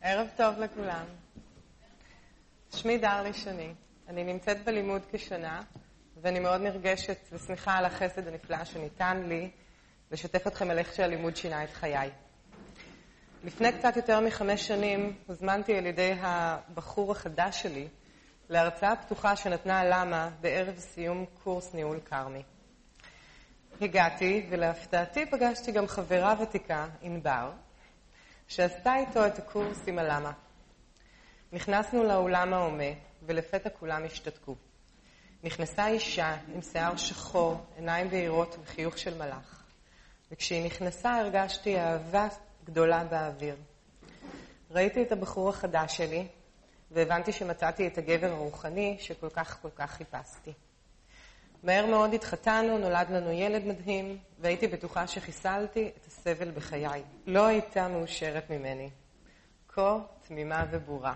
ערב טוב לכולם. שמי דרלי שני. אני נמצאת בלימוד כשנה, ואני מאוד נרגשת ושמחה על החסד הנפלא שניתן לי לשתף אתכם על איך שהלימוד שינה את חיי. לפני קצת יותר מ5 שנים הוזמנתי על ידי הבחור החדש שלי להרצאה פתוחה שנתנה למה בערב סיום קורס ניהול קרמי. הגעתי ולהפתעתי פגשתי גם חברה ותיקה, ענבר, שעשתה איתו את הקורס עם הלמה. נכנסנו לאולם ההומה ולפתע כולם השתתקו. נכנסה אישה עם שיער שחור, עיניים בהירות וחיוך של מלאך. וכשהיא נכנסה הרגשתי אהבה גדולה באוויר. ראיתי את הבחור החדש שלי והבנתי שמצאתי את הגבר הרוחני שכל כך חיפשתי. מהר מאוד התחתנו, נולד לנו ילד מדהים, והייתי בטוחה שחיסלתי את הסבל בחיי. לא הייתה מאושרת ממני. כה תמימה ובורה.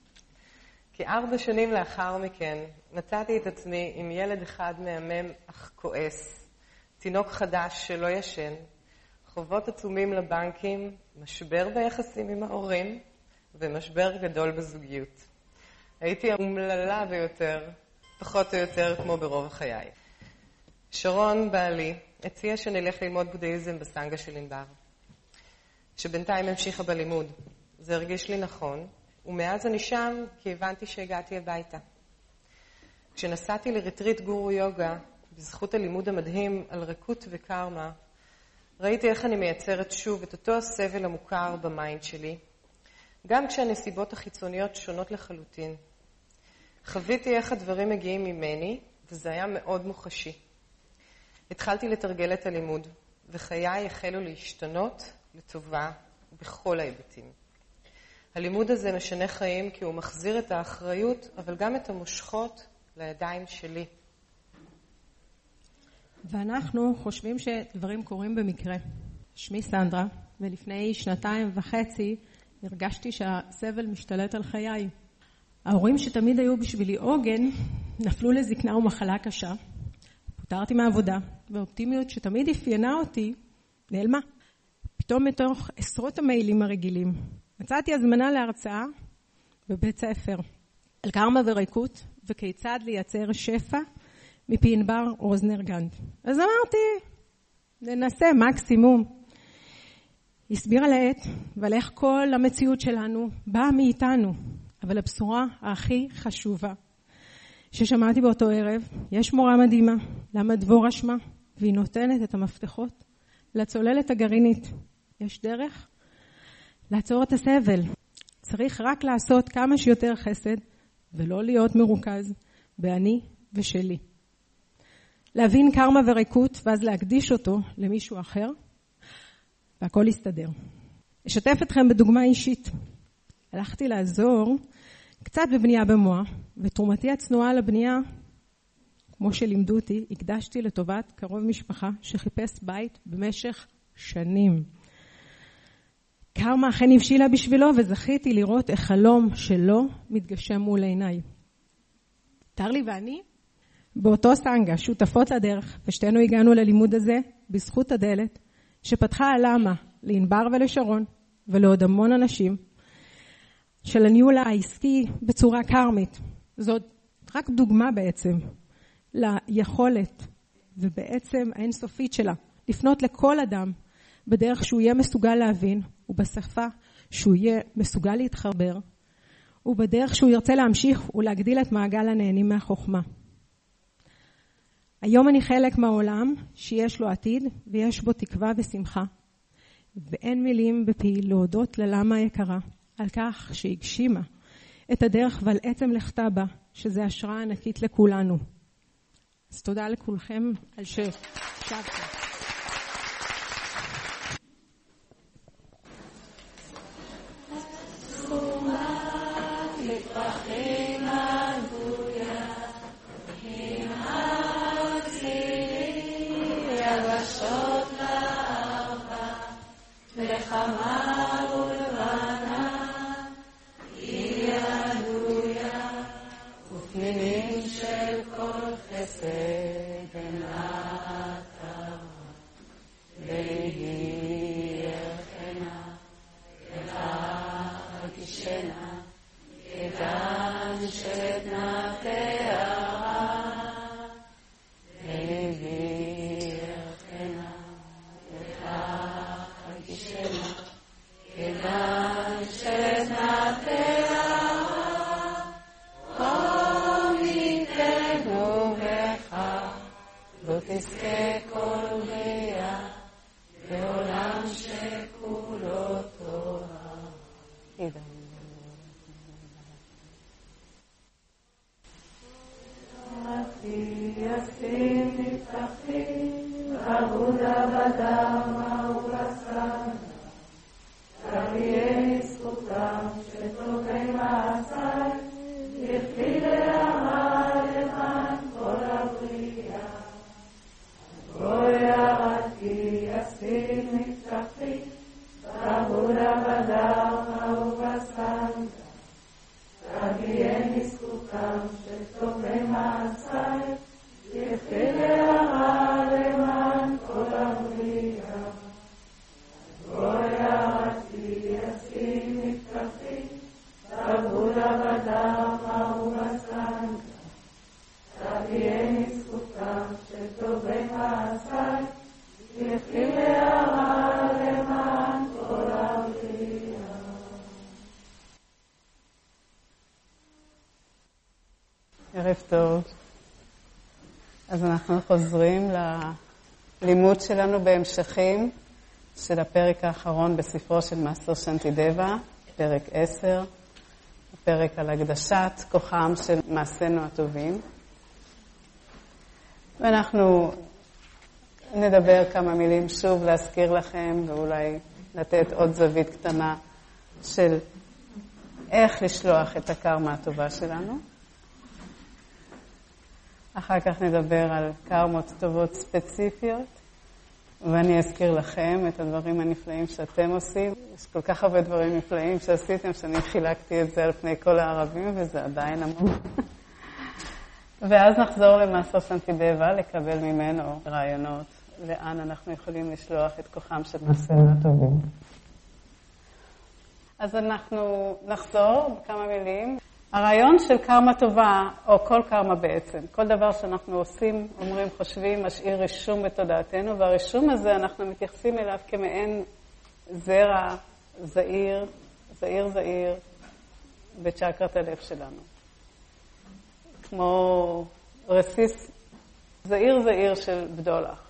כ4 שנים לאחר מכן מצאתי את עצמי עם ילד אחד מהמם אך כועס, תינוק חדש שלא ישן, חובות עצומים לבנקים, משבר ביחסים עם ההורים ומשבר גדול בזוגיות. הייתי המומללה ביותר, פחות או יותר כמו ברוב חיי. שרון בעלי הציע שנלך ללמוד בודהיזם בסנגה של ענבר, שבינתיים המשיכה בלימוד. זה הרגיש לי נכון, ומאז אני שם כי הבנתי שהגעתי הביתה. כשנסעתי לרטריט גורו יוגה, בזכות הלימוד המדהים על ריקות וקרמה, ראיתי איך אני מייצרת שוב את אותו הסבל המוכר במיינד שלי, גם כשהנסיבות החיצוניות שונות לחלוטין. חוויתי איך הדברים מגיעים ממני, וזה היה מאוד מוחשי. התחלתי לתרגל את הלימוד, וחיי החלו להשתנות לטובה בכל ההיבטים. הלימוד הזה משנה חיים כי הוא מחזיר את האחריות, אבל גם את המושכות לידיים שלי. ואנחנו חושבים שדברים קורים במקרה. שמי סנדרה, ולפני 2.5 הרגשתי שהסבל משתלט על חיי. ההורים שתמיד היו בשבילי עוגן, נפלו לזקנה ומחלה קשה. פוטרתי מהעבודה, והאופטימיות שתמיד אפיינה אותי נעלמה. פתאום מתוך עשרות המיילים הרגילים, מצאתי הזמנה להרצאה בבית ספר על קרמה וריקות, וכיצד לייצר שפע מפי ענבר רוזנר גנד. אז אמרתי, ננסה מקסימום. הסבירה לעת ועל איך כל המציאות שלנו באה מאיתנו. אבל הבשורה הכי חשובה ששמעתי באותו ערב, יש מורה מדהימה, למה דבורה שמה, והיא נותנת את המפתחות לצוללת הגרעינית. יש דרך לעצור את הסבל. צריך רק לעשות כמה שיותר חסד, ולא להיות מרוכז באני ושלי. להבין קרמה וריקות, ואז להקדיש אותו למישהו אחר, והכל יסתדר. אשתף אתכם בדוגמה אישית. הלכתי לעזור קצת בבנייה במוח, ותרומתי הצנועה לבנייה, כמו שלימדו אותי, הקדשתי לטובת קרוב משפחה שחיפש בית במשך שנים. קרמה אכן הבשילה בשבילו, וזכיתי לראות איך חלום שלו מתגשם מול עיניי. טרלי ואני באותו סנגה, שותפות לדרך, ושתינו הגענו ללימוד הזה בזכות הדלת, שפתחה הלמה לענבר ולשרון, ולעוד המון אנשים, של הניהול העסקי בצורה קרמית. זאת רק דוגמה בעצם ליכולת ובעצם האינסופית שלה לפנות לכל אדם בדרך שהוא יהיה מסוגל להבין, ובשפה שהוא יהיה מסוגל להתחבר, ובדרך שהוא ירצה להמשיך ולהגדיל את מעגל הנהנים מהחוכמה. היום אני חלק מהעולם שיש לו עתיד ויש בו תקווה ושמחה, ואין מילים בפי להודות ללמה היקרה על כך שהגשימה את הדרך ועל עצם לכתה בה, שזה השראה ענקית לכולנו. אז תודה לכולכם על ששבתם. ערב טוב. אז אנחנו חוזרים ללימוד שלנו בהמשכים של הפרק האחרון בספרו של מאסטר שנטידבה, פרק 10, הפרק על הקדשת כוחם של מעשינו הטובים. ואנחנו נדבר כמה מילים שוב להזכיר לכם ואולי לתת עוד זווית קטנה של איך לשלוח את הקרמה הטובה שלנו. אחר כך נדבר על קרמות טובות ספציפיות, ואני אזכיר לכם את הדברים הנפלאים שאתם עושים. יש כל כך הרבה דברים נפלאים שעשיתם, שאני חילקתי את זה על פני כל הערבים, וזה עדיין המון. ואז נחזור למאסטר שנטידבה, לקבל ממנו רעיונות לאן אנחנו יכולים לשלוח את כוחם של מעשינו הטובים. אז אנחנו נחזור בכמה מילים. הרעיון של קרמה טובה, או כל קרמה בעצם, כל דבר שאנחנו עושים, אומרים, חושבים, משאיר רישום בתודעתנו, והרישום הזה אנחנו מתייחסים אליו כמעין זרע זעיר, זעיר, בצ'קרת הלב שלנו. כמו רסיס זעיר של בדולח.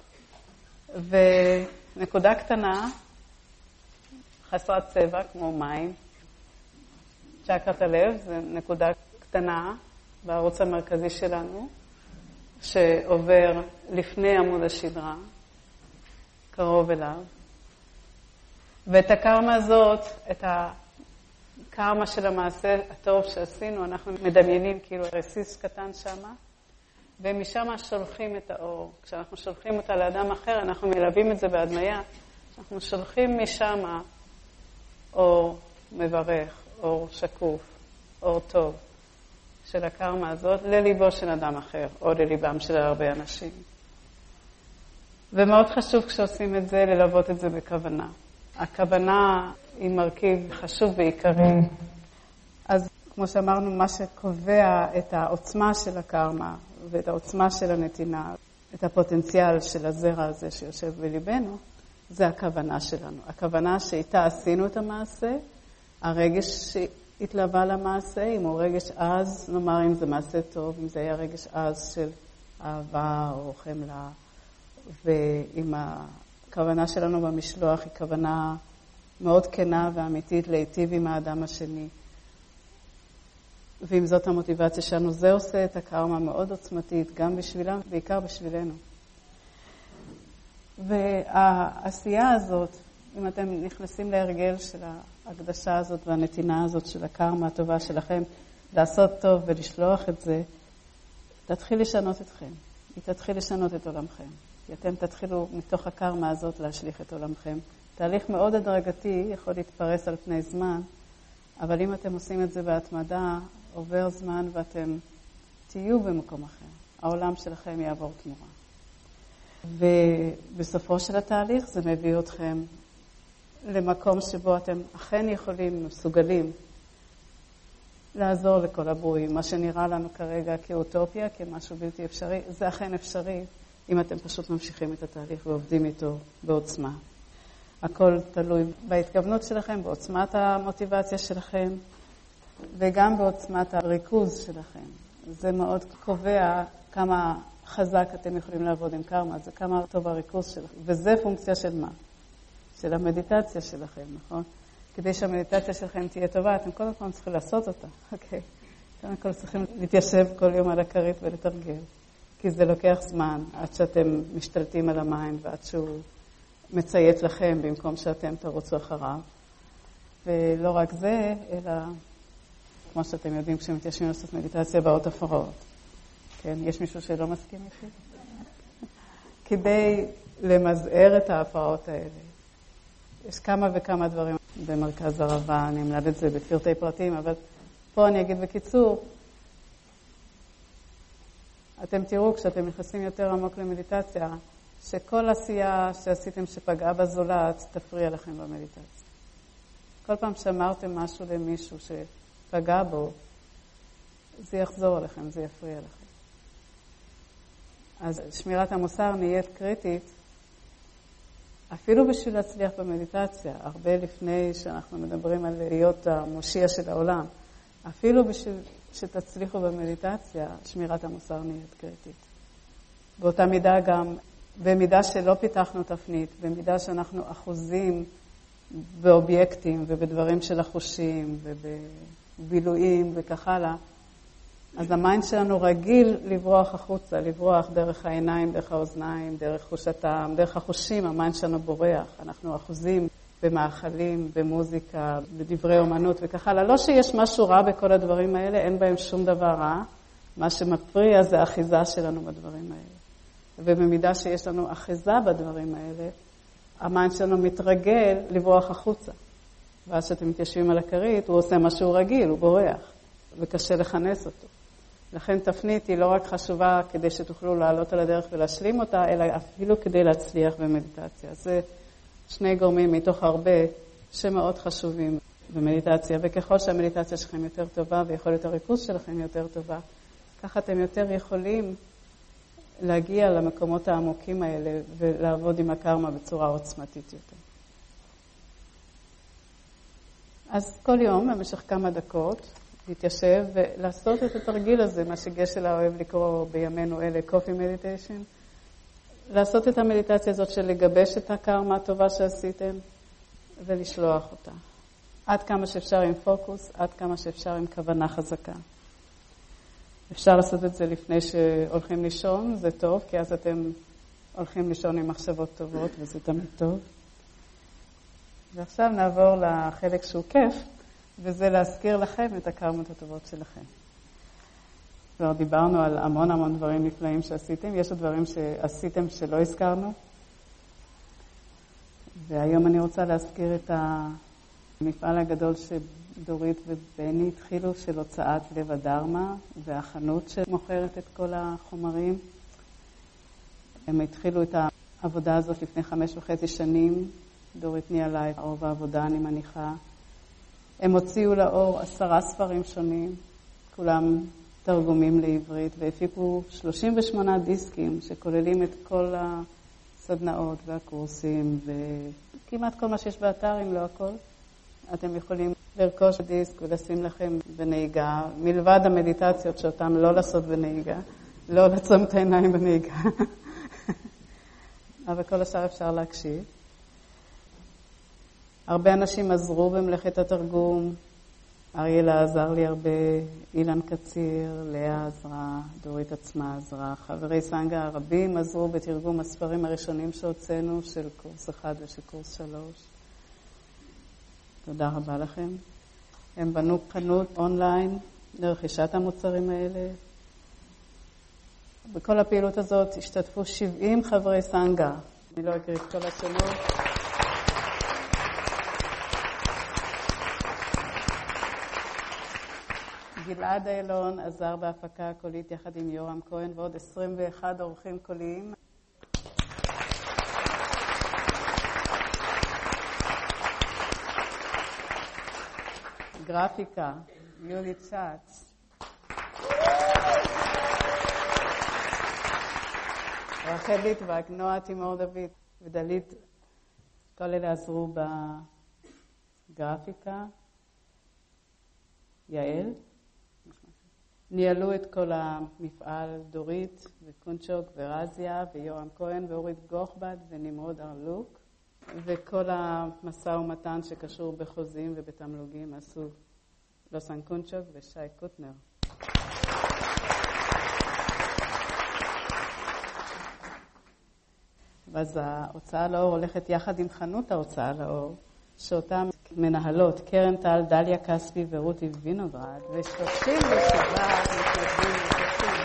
ונקודה קטנה, חסרת צבע, כמו מים, צ'קרת הלב, זה נקודה קטנה בערוץ המרכזי שלנו, שעובר לפני עמוד השדרה, קרוב אליו. ואת הקרמה הזאת, את הקרמה של המעשה הטוב שעשינו, אנחנו מדמיינים כאילו רסיס קטן שמה, ומשם שולחים את האור. כשאנחנו שולחים אותה לאדם אחר, אנחנו מלווים את זה בהדמיה, אנחנו שולחים משם אור מברך, אור שקוף, אור טוב של הקרמה הזאת לליבו של אדם אחר, או לליבם של הרבה אנשים. ומאוד חשוב כשעושים את זה, ללוות את זה בכוונה. הכוונה היא מרכיב חשוב ועיקרי. אז כמו שאמרנו, מה שקובע את העוצמה של הקרמה ואת העוצמה של הנתינה, את הפוטנציאל של הזרע הזה שיושב בליבנו, זה הכוונה שלנו. הכוונה שאיתה עשינו את המעשה, הרגש שהתלווה למעשה, אם הוא רגש עז, נאמר אם זה מעשה טוב, אם זה היה רגש עז של אהבה או חמלה, ואם הכוונה שלנו במשלוח היא כוונה מאוד כנה ואמיתית להיטיב עם האדם השני. ואם זאת המוטיבציה שלנו, זה עושה את הקרמה מאוד עוצמתית, גם בשבילם, בעיקר בשבילנו. והעשייה הזאת, אם אתם נכנסים להרגל של ההקדשה הזאת והנתינה הזאת של הקרמה הטובה שלכם, לעשות טוב ולשלוח את זה, תתחיל לשנות אתכם. היא תתחיל לשנות את עולמכם. כי אתם תתחילו מתוך הקרמה הזאת להשליך את עולמכם. תהליך מאוד הדרגתי יכול להתפרס על פני זמן, אבל אם אתם עושים את זה בהתמדה, עובר זמן ואתם תהיו במקום אחר. העולם שלכם יעבור תמורה. ובסופו של התהליך זה מביא אתכם למקום שבו אתם אכן יכולים, מסוגלים, לעזור לכל הברואים. מה שנראה לנו כרגע כאוטופיה, כמשהו בלתי אפשרי, זה אכן אפשרי, אם אתם פשוט ממשיכים את התהליך ועובדים איתו בעוצמה. הכל תלוי בהתכוונות שלכם, בעוצמת המוטיבציה שלכם, וגם בעוצמת הריכוז שלכם. זה מאוד קובע כמה חזק אתם יכולים לעבוד עם קרמה, זה כמה טוב הריכוז שלכם. וזה פונקציה של מה? של המדיטציה שלכם, נכון? כדי שהמדיטציה שלכם תהיה טובה, אתם קודם כל צריכים לעשות אותה, אוקיי? קודם כל צריכים להתיישב כל יום על הכרית ולתרגל, כי זה לוקח זמן עד שאתם משתלטים על המים ועד שהוא מציית לכם במקום שאתם תרוצו אחריו. ולא רק זה, אלא כמו שאתם יודעים, כשמתיישבים לעשות מדיטציה באות הפרעות. כן, יש מישהו שלא מסכים איתי? כדי למזער את ההפרעות האלה. יש כמה וכמה דברים במרכז הרבה, אני אמלד את זה בפרטי פרטים, אבל פה אני אגיד בקיצור, אתם תראו כשאתם נכנסים יותר עמוק למדיטציה, שכל עשייה שעשיתם שפגעה בזולת תפריע לכם במדיטציה. כל פעם שאמרתם משהו למישהו שפגע בו, זה יחזור עליכם, זה יפריע לכם. אז שמירת המוסר נהיית קריטית, אפילו בשביל להצליח במדיטציה, הרבה לפני שאנחנו מדברים על להיות המושיע של העולם, אפילו בשביל שתצליחו במדיטציה, שמירת המוסר נהיית קריטית. באותה מידה גם, במידה שלא פיתחנו תפנית, במידה שאנחנו אחוזים באובייקטים ובדברים של החושים ובבילויים וכך הלאה, אז המיינד שלנו רגיל לברוח החוצה, לברוח דרך העיניים, דרך האוזניים, דרך חוש הטעם, דרך החושים, המיינד שלנו בורח. אנחנו אחוזים במאכלים, במוזיקה, בדברי אומנות וכך הלאה. לא שיש משהו רע בכל הדברים האלה, אין בהם שום דבר רע. מה שמפריע זה האחיזה שלנו בדברים האלה. ובמידה שיש לנו אחיזה בדברים האלה, המיינד שלנו מתרגל לברוח החוצה. ואז שאתם מתיישבים על הכרית, הוא עושה משהו רגיל, הוא בורח, וקשה לכנס אותו. לכן תפנית היא לא רק חשובה כדי שתוכלו לעלות על הדרך ולהשלים אותה, אלא אפילו כדי להצליח במדיטציה. זה שני גורמים מתוך הרבה שמאוד חשובים במדיטציה, וככל שהמדיטציה שלכם יותר טובה ויכולת הריכוז שלכם יותר טובה, ככה אתם יותר יכולים להגיע למקומות העמוקים האלה ולעבוד עם הקרמה בצורה עוצמתית יותר. אז כל יום, במשך כמה דקות, להתיישב ולעשות את התרגיל הזה, מה שגשלה אוהב לקרוא בימינו אלה, coffee meditation, לעשות את המדיטציה הזאת של לגבש את הקרמה הטובה שעשיתם ולשלוח אותה. עד כמה שאפשר עם פוקוס, עד כמה שאפשר עם כוונה חזקה. אפשר לעשות את זה לפני שהולכים לישון, זה טוב, כי אז אתם הולכים לישון עם מחשבות טובות, וזה תמיד טוב. ועכשיו נעבור לחלק שהוא כיף, וזה להזכיר לכם את הקרמות הטובות שלכם. כבר דיברנו על המון דברים נפלאים שעשיתם, יש עוד דברים שעשיתם שלא הזכרנו, והיום אני רוצה להזכיר את המפעל הגדול שדורית ובני התחילו של הוצאת לב הדרמה, והחנות שמוכרת את כל החומרים. הם התחילו את העבודה הזאת לפני 5.5 שנים, דורית ניהלה את רוב העבודה, אני מניחה. הם הוציאו לאור 10 ספרים שונים, כולם תרגומים לעברית, והפיקו 38 דיסקים שכוללים את כל הסדנאות והקורסים, וכמעט כל מה שיש באתר, אם לא הכל. אתם יכולים לרכוש דיסק ולשים לכם בנהיגה, מלבד המדיטציות שאותם לא לעשות בנהיגה, לא לעצום את העיניים בנהיגה. אבל כל השאר אפשר להקשיב. הרבה אנשים עזרו במלאכת התרגום. אריאלה עזר לי הרבה, אילן קציר, לאה עזרה, דורית עצמה עזרה. חברי סנגה הרבים עזרו בתרגום הספרים הראשונים שהוצאנו של קורס 1 ושל קורס 3. תודה רבה לכם. הם בנו חנות אונליין לרכישת המוצרים האלה. בכל הפעילות הזאת השתתפו 70 חברי סנגה. אני לא אקריא את כל השמות. גלעד אילון עזר בהפקה הקולית יחד עם יורם כהן ועוד 21 אורחים קוליים. גרפיקה, יולי צ'אץ. רחל ליטבק, נועה תימור דוד ודלית, כל אלה עזרו בגרפיקה. יעל. ניהלו את כל המפעל דורית וקונצ'וק ורזיה ויורם כהן ואורית גוחבד ונמרוד ארלוק, וכל המשא ומתן שקשור בחוזים ובתמלוגים עשו לוסן קונצ'וק ושי קוטנר. ואז ההוצאה לאור הולכת יחד עם חנות ההוצאה לאור, שאותן מנהלות קרן טל, דליה כספי ורותי וינוגרד, ו37 מתנדבים נוספים.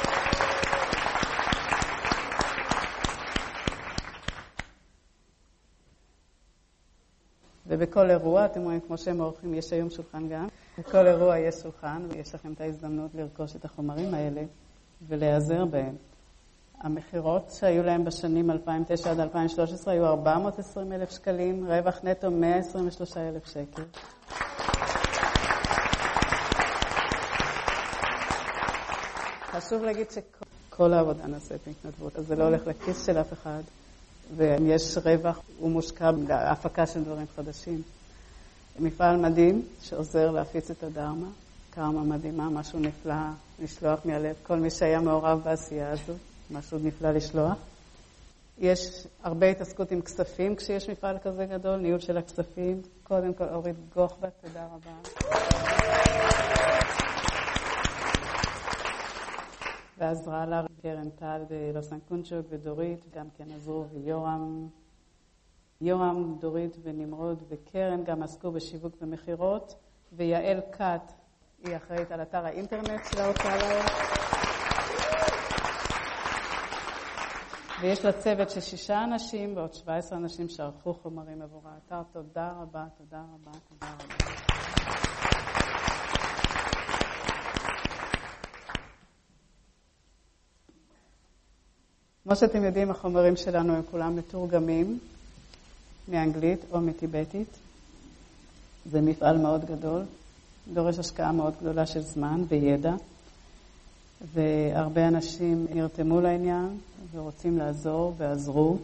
ובכל אירוע, אתם רואים, כמו שהם עורכים, יש היום שולחן גם. בכל אירוע יש שולחן, ויש לכם את ההזדמנות לרכוש את החומרים האלה ולהיעזר בהם. המחירות שהיו להם בשנים 2009 עד 2013 היו 420,000 שקלים, רווח נטו 123,000 שקל. חשוב להגיד שכל העבודה נעשית בהתנדבות, אז זה לא הולך לכיס של אף אחד, ויש רווח, הוא מושקע בהפקה של דברים חדשים. מפעל מדהים שעוזר להפיץ את הדרמה, קרמה מדהימה, משהו נפלא לשלוח מהלב, כל מי שהיה מעורב בעשייה הזו. משהו נפלא לשלוח. יש הרבה התעסקות עם כספים כשיש מפעל כזה גדול, ניהול של הכספים. קודם כל, אורית גוחבט, תודה רבה. ועזרה לה קרן טל ולוסן קונצ'וק ודורית, גם כן עזרו, ויורם, דורית ונמרוד וקרן גם עסקו בשיווק ומחירות, ויעל קאט היא אחראית על אתר האינטרנט של ההוצאה לאור. ויש לה צוות של 6 אנשים ועוד 17 אנשים שערכו חומרים עבור האתר. תודה רבה, תודה רבה, תודה רבה. כמו שאתם יודעים, החומרים שלנו הם כולם מתורגמים מאנגלית או מטיבטית. זה מפעל מאוד גדול, דורש השקעה מאוד גדולה של זמן וידע. והרבה אנשים נרתמו לעניין ורוצים לעזור ועזרו.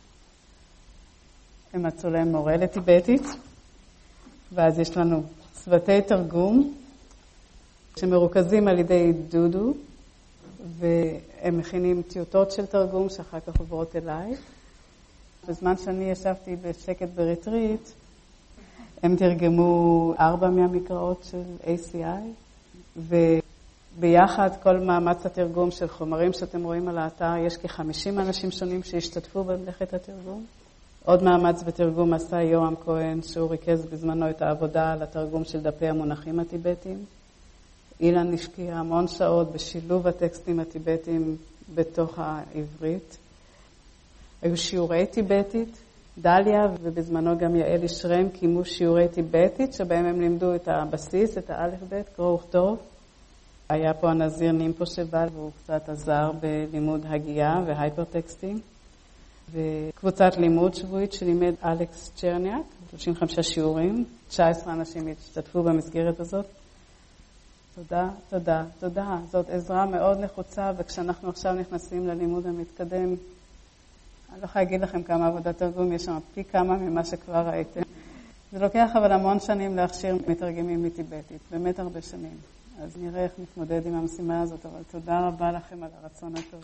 הם מצאו להם מורה לטיבטית, ואז יש לנו צוותי תרגום שמרוכזים על ידי דודו, והם מכינים טיוטות של תרגום שאחר כך עוברות אליי. בזמן שאני ישבתי בשקט בריטריט, הם תרגמו 4 מהמקראות של ACI, ביחד כל מאמץ התרגום של חומרים שאתם רואים על האתר, יש כ-50 אנשים שונים שהשתתפו במלאכת התרגום. עוד מאמץ בתרגום עשה יורם כהן, שהוא ריכז בזמנו את העבודה על התרגום של דפי המונחים הטיבטיים. אילן השקיע המון שעות בשילוב הטקסטים הטיבטיים בתוך העברית. היו שיעורי טיבטית, דליה ובזמנו גם יעל ישרם קיימו שיעורי טיבטית, שבהם הם לימדו את הבסיס, את האלף בית, קרוא וכתוב. היה פה הנזיר נימפו שבא, והוא קצת עזר בלימוד הגייה והייפרטקסטים. וקבוצת לימוד שבועית שלימד אלכס צ'רניאק, 35 שיעורים, 19 אנשים השתתפו במסגרת הזאת. תודה, תודה, תודה. זאת עזרה מאוד נחוצה, וכשאנחנו עכשיו נכנסים ללימוד המתקדם, אני לא יכולה להגיד לכם כמה עבודת תרגום, יש שם פי כמה ממה שכבר ראיתם. זה לוקח אבל המון שנים להכשיר מתרגמים מטיבטית, באמת הרבה שנים. אז נראה איך נתמודד עם המשימה הזאת, אבל תודה רבה לכם על הרצון הטוב.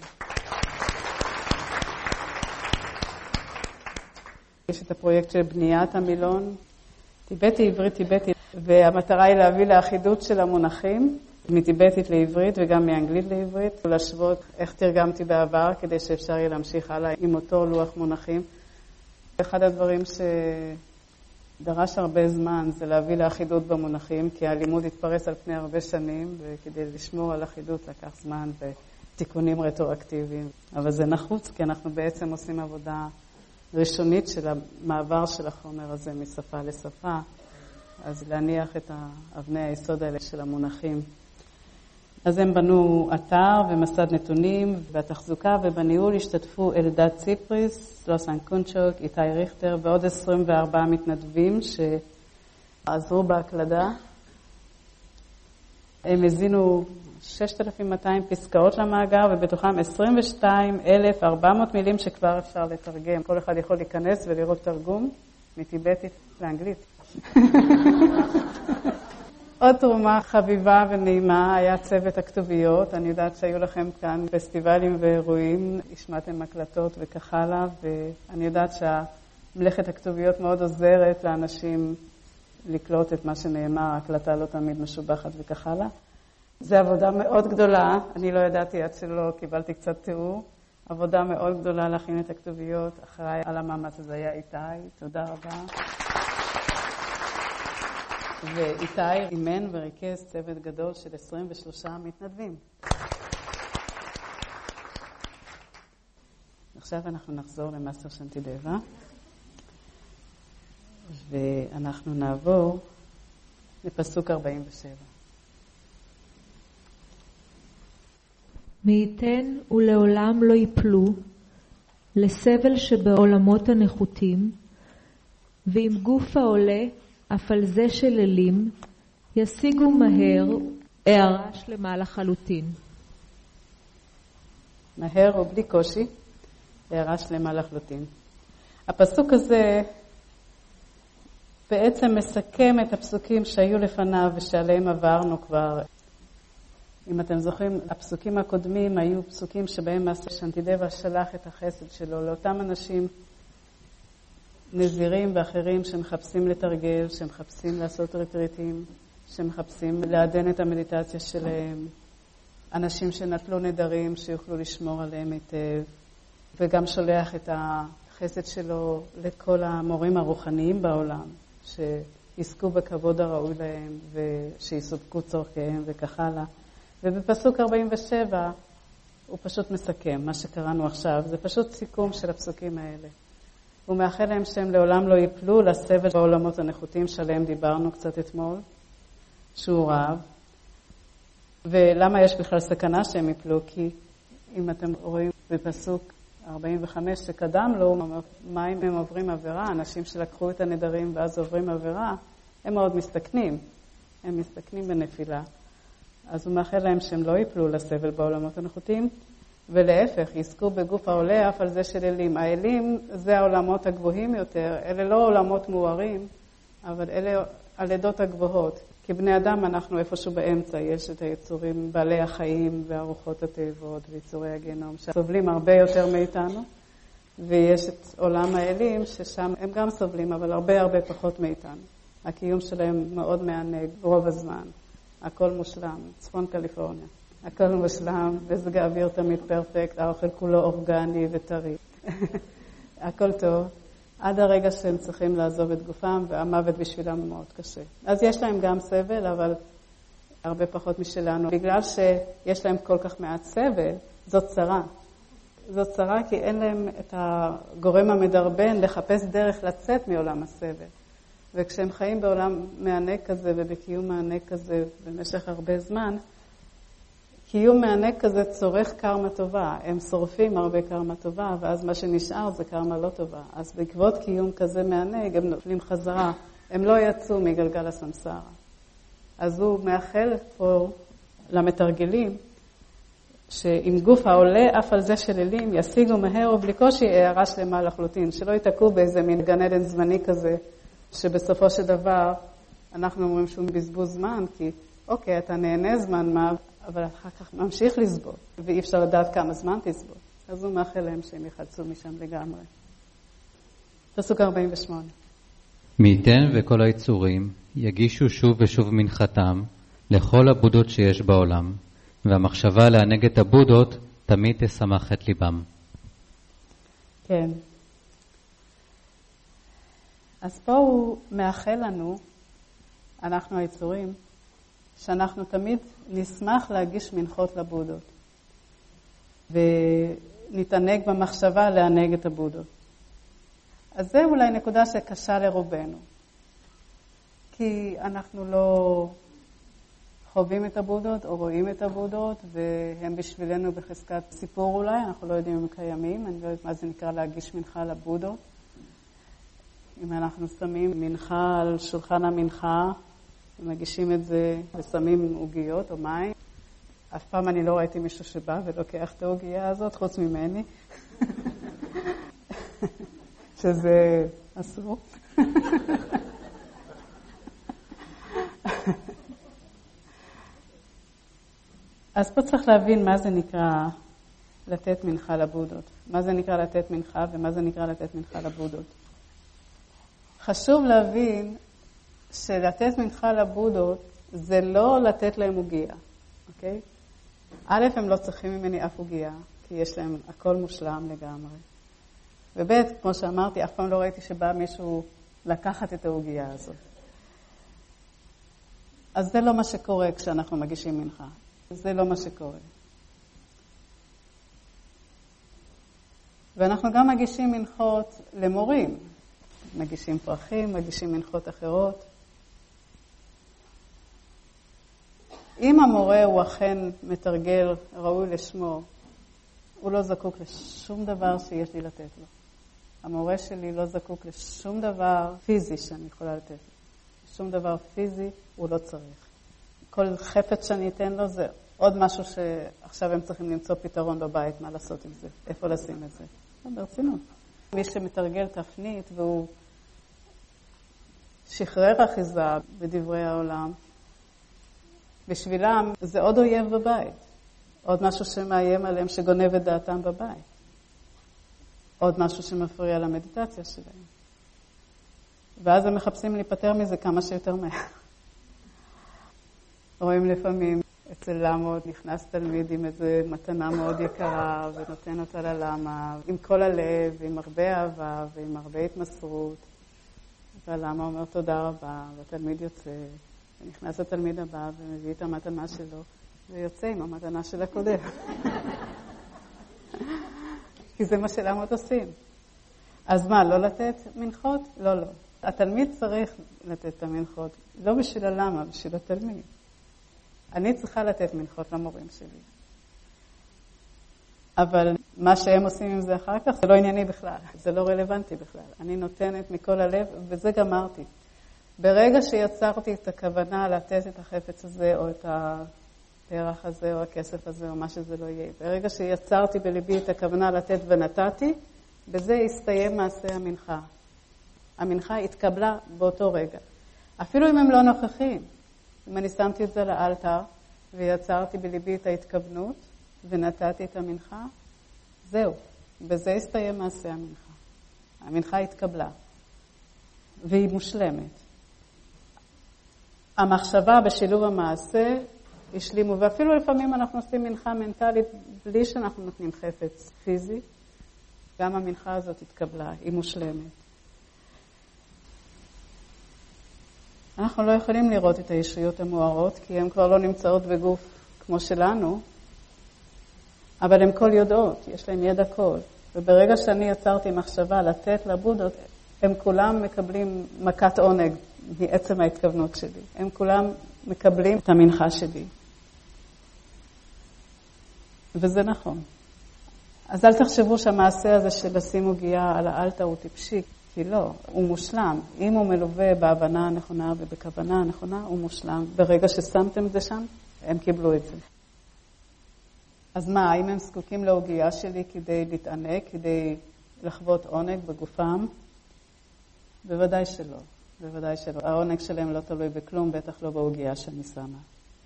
יש את הפרויקט של בניית המילון, טיבטי, עברית, טיבטי, והמטרה היא להביא לאחידות של המונחים, מטיבטית לעברית וגם מאנגלית לעברית, ולהשוות איך תרגמתי בעבר כדי שאפשר יהיה להמשיך הלאה עם אותו לוח מונחים. אחד הדברים דרש הרבה זמן זה להביא לאחידות במונחים, כי הלימוד התפרס על פני הרבה שנים, וכדי לשמור על אחידות לקח זמן ותיקונים רטרואקטיביים. אבל זה נחוץ, כי אנחנו בעצם עושים עבודה ראשונית של המעבר של החומר הזה משפה לשפה, אז להניח את אבני היסוד האלה של המונחים. אז הם בנו אתר ומסד נתונים והתחזוקה, ובניהול השתתפו אלדד ציפריס, לוסן קונצ'וק, איתי ריכטר ועוד 24 מתנדבים שעזרו בהקלדה. הם הזינו 6,200 פסקאות למאגר, ובתוכם 22,400 מילים שכבר אפשר לתרגם. כל אחד יכול להיכנס ולראות תרגום מטיבטית לאנגלית. עוד תרומה חביבה ונעימה היה צוות הכתוביות. אני יודעת שהיו לכם כאן פסטיבלים ואירועים, השמעתם הקלטות וכך הלאה, ואני יודעת שהמלאכת הכתוביות מאוד עוזרת לאנשים לקלוט את מה שנאמר, ההקלטה לא תמיד משובחת וכך הלאה. זו עבודה מאוד גדולה, אני לא ידעתי עד שלא קיבלתי קצת תיאור, עבודה מאוד גדולה להכין את הכתוביות. אחראי על המאמץ הזה היה איתי, תודה רבה. ואיתי אימן וריכז צוות גדול של 23 מתנדבים. עכשיו אנחנו נחזור למאסטר שנטידבה, ואנחנו נעבור לפסוק 47. מי ייתן ולעולם לא ייפלו לסבל שבעולמות הנחותים, ועם גוף העולה אף על זה של אלים, ישיגו מהר הערה שלמה לחלוטין. מהר ובלי קושי, הערה שלמה לחלוטין. הפסוק הזה בעצם מסכם את הפסוקים שהיו לפניו ושעליהם עברנו כבר. אם אתם זוכרים, הפסוקים הקודמים היו פסוקים שבהם מאסטר שנטידבה שלח את החסד שלו לאותם אנשים נזירים ואחרים שמחפשים לתרגל, שמחפשים לעשות ריטריטים, שמחפשים לעדן את המדיטציה שלהם, אנשים שנטלו נדרים שיוכלו לשמור עליהם היטב, וגם שולח את החסד שלו לכל המורים הרוחניים בעולם, שיזכו בכבוד הראוי להם ושיסופקו צורכיהם וכך הלאה. ובפסוק 47 הוא פשוט מסכם, מה שקראנו עכשיו, זה פשוט סיכום של הפסוקים האלה. הוא מאחל להם שהם לעולם לא ייפלו לסבל בעולמות הנחותים שעליהם דיברנו קצת אתמול, שהוא רב. ולמה יש בכלל סכנה שהם ייפלו? כי אם אתם רואים בפסוק 45 שקדם לו, מה אם הם עוברים עבירה? אנשים שלקחו את הנדרים ואז עוברים עבירה, הם מאוד מסתכנים. הם מסתכנים בנפילה. אז הוא מאחל להם שהם לא ייפלו לסבל בעולמות הנחותים, ולהפך, יזכו בגוף העולה אף על זה של אלים. האלים זה העולמות הגבוהים יותר, אלה לא עולמות מוארים, אבל אלה הלידות הגבוהות. כבני אדם אנחנו איפשהו באמצע, יש את היצורים בעלי החיים והרוחות התאבות ויצורי הגנום, שסובלים הרבה יותר מאיתנו, ויש את עולם האלים ששם הם גם סובלים, אבל הרבה פחות מאיתנו. הקיום שלהם מאוד מענג רוב הזמן. הכל מושלם, צפון קליפורניה. הכל מושלם, מזג האוויר תמיד פרפקט, האוכל כולו אורגני וטרי. הכל טוב, עד הרגע שהם צריכים לעזוב את גופם, והמוות בשבילם מאוד קשה. אז יש להם גם סבל, אבל הרבה פחות משלנו. בגלל שיש להם כל כך מעט סבל, זאת צרה. זאת צרה כי אין להם את הגורם המדרבן לחפש דרך לצאת מעולם הסבל. וכשהם חיים בעולם מענק כזה ובקיום מענק כזה במשך הרבה זמן, קיום מענק כזה צורך קרמה טובה. הם שורפים הרבה קרמה טובה, ואז מה שנשאר זה קרמה לא טובה. אז בעקבות קיום כזה מענק, הם נופלים חזרה. הם לא יצאו מגלגל הסמסרה. אז הוא מאחל פה למתרגלים, שעם גוף העולה אף על זה של אלים, ישיגו מהר ובלי קושי הערה שלמה לחלוטין. שלא יתעקו באיזה מין גן עדן זמני כזה, שבסופו של דבר אנחנו אומרים שהוא בזבוז זמן, כי אוקיי, אתה נהנה זמן מה, אבל אחר כך ממשיך לסבול, ואי אפשר לדעת כמה זמן תסבול. אז הוא מאחל להם שהם יחלצו משם לגמרי. פסוק 48. מי ייתן וכל היצורים יגישו שוב ושוב מנחתם לכל הבודות שיש בעולם, והמחשבה לענג את הבודות תמיד תשמח את ליבם. כן. אז פה הוא מאחל לנו, אנחנו היצורים, שאנחנו תמיד נשמח להגיש מנחות לבודות. ונתענג במחשבה לענג את הבודות. אז זה אולי נקודה שקשה לרובנו. כי אנחנו לא חווים את הבודות או רואים את הבודות, והם בשבילנו בחזקת סיפור אולי, אנחנו לא יודעים אם הם קיימים, אני לא יודעת מה זה נקרא להגיש מנחה לבודות. אם אנחנו שמים מנחה על שולחן המנחה, ומגישים את זה ושמים עוגיות או מים. אף פעם אני לא ראיתי מישהו שבא ולוקח את העוגייה הזאת, חוץ ממני. שזה אסור. אז פה צריך להבין מה זה נקרא לתת מנחה לבודות. מה זה נקרא לתת מנחה ומה זה נקרא לתת מנחה לבודות. חשוב להבין שלתת מנחה לבודות זה לא לתת להם עוגיה, אוקיי? א', הם לא צריכים ממני אף עוגיה, כי יש להם הכל מושלם לגמרי. וב' כמו שאמרתי, אף פעם לא ראיתי שבא מישהו לקחת את העוגיה הזאת. אז זה לא מה שקורה כשאנחנו מגישים מנחה. זה לא מה שקורה. ואנחנו גם מגישים מנחות למורים. מגישים פרחים, מגישים מנחות אחרות. אם המורה הוא אכן מתרגל ראוי לשמו, הוא לא זקוק לשום דבר שיש לי לתת לו. המורה שלי לא זקוק לשום דבר פיזי שאני יכולה לתת לו. שום דבר פיזי הוא לא צריך. כל חפץ שאני אתן לו זה עוד משהו שעכשיו הם צריכים למצוא פתרון בבית, מה לעשות עם זה, איפה לשים את זה. ברצינות. מי שמתרגל תפנית והוא שחרר אחיזה בדברי העולם, בשבילם זה עוד אויב בבית. עוד משהו שמאיים עליהם, שגונב את דעתם בבית. עוד משהו שמפריע למדיטציה שלהם. ואז הם מחפשים להיפטר מזה כמה שיותר מהר. רואים לפעמים אצל למוד נכנס תלמיד עם איזו מתנה מאוד יקרה ונותן אותה ללמה, עם כל הלב, עם הרבה אהבה ועם הרבה התמסרות. והלמה אומר תודה רבה, והתלמיד יוצא, ונכנס התלמיד הבא ומביא את המתנה שלו, ויוצא עם המתנה של הקודם. כי זה מה שלמות עושים. אז מה, לא לתת מנחות? לא, לא. התלמיד צריך לתת את המנחות, לא בשביל הלמה, בשביל התלמיד. אני צריכה לתת מנחות למורים שלי. אבל מה שהם עושים עם זה אחר כך, זה לא ענייני בכלל. זה לא רלוונטי בכלל. אני נותנת מכל הלב, וזה גמרתי. ברגע שיצרתי את הכוונה לתת את החפץ הזה, או את הפרח הזה, או הכסף הזה, או מה שזה לא יהיה. ברגע שיצרתי בליבי את הכוונה לתת ונתתי, בזה הסתיים מעשה המנחה. המנחה התקבלה באותו רגע. אפילו אם הם לא נוכחים. אם אני שמתי את זה לאלתר, ויצרתי בליבי את ההתכוונות, ונתתי את המנחה, זהו. בזה הסתיים מעשה המנחה. המנחה התקבלה. והיא מושלמת. המחשבה בשילוב המעשה השלימו, ואפילו לפעמים אנחנו עושים מנחה מנטלית בלי שאנחנו נותנים חפץ פיזי. גם המנחה הזאת התקבלה, היא מושלמת. אנחנו לא יכולים לראות את הישויות המוארות, כי הן כבר לא נמצאות בגוף כמו שלנו, אבל הן כל יודעות, יש להן ידע כל. וברגע שאני יצרתי מחשבה לתת לבודות, הם כולם מקבלים מכת עונג מעצם ההתכוונות שלי. הם כולם מקבלים את המנחה שלי. וזה נכון. אז אל תחשבו שהמעשה הזה של לשים עוגיה על האלתר הוא טיפשי, כי לא, הוא מושלם. אם הוא מלווה בהבנה הנכונה ובכוונה הנכונה, הוא מושלם. ברגע ששמתם את זה שם, הם קיבלו את זה. אז מה, האם הם זקוקים לעוגיה שלי כדי להתענג, כדי לחוות עונג בגופם? בוודאי שלא. בוודאי שלא. העונג שלהם לא תלוי בכלום, בטח לא בעוגיה שאני שמה.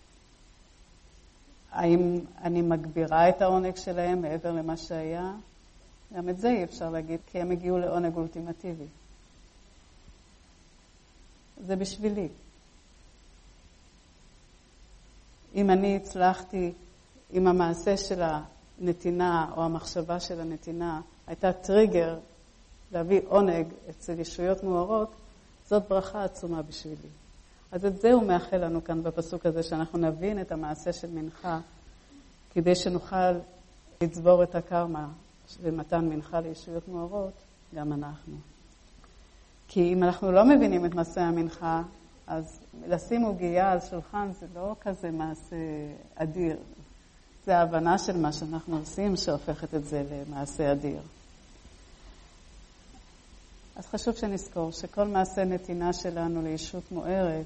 האם אני מגבירה את העונג שלהם מעבר למה שהיה? גם את זה אי אפשר להגיד, כי הם הגיעו לעונג אולטימטיבי. זה בשבילי. אם אני הצלחתי, אם המעשה של הנתינה או המחשבה של הנתינה הייתה טריגר להביא עונג אצל ישויות מוארות, זאת ברכה עצומה בשבילי. אז את זה הוא מאחל לנו כאן בפסוק הזה, שאנחנו נבין את המעשה של מנחה, כדי שנוכל לצבור את הקרמה של מתן מנחה לישויות מוארות, גם אנחנו. כי אם אנחנו לא מבינים את מעשה המנחה, אז לשים עוגיה על שולחן זה לא כזה מעשה אדיר. זה ההבנה של מה שאנחנו עושים שהופכת את זה למעשה אדיר. אז חשוב שנזכור שכל מעשה נתינה שלנו לישות מוארת